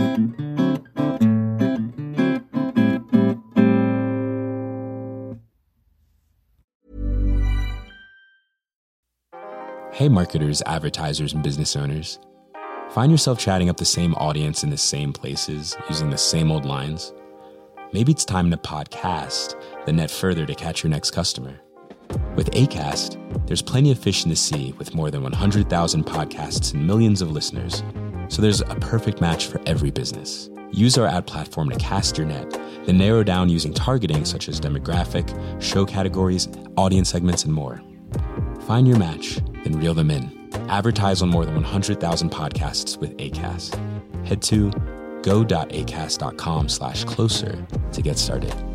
Hey marketers, advertisers, and business owners. Find yourself chatting up the same audience in the same places, using the same old lines? Maybe it's time to podcast the net further to catch your next customer. With Acast, there's plenty of fish in the sea with more than 100,000 podcasts and millions of listeners. So there's a perfect match for every business. Use our ad platform to cast your net, then narrow down using targeting such as demographic, show categories, audience segments, and more. Find your match, then reel them in. Advertise on more than 100,000 podcasts with Acast. Head to go.acast.com/closer to get started.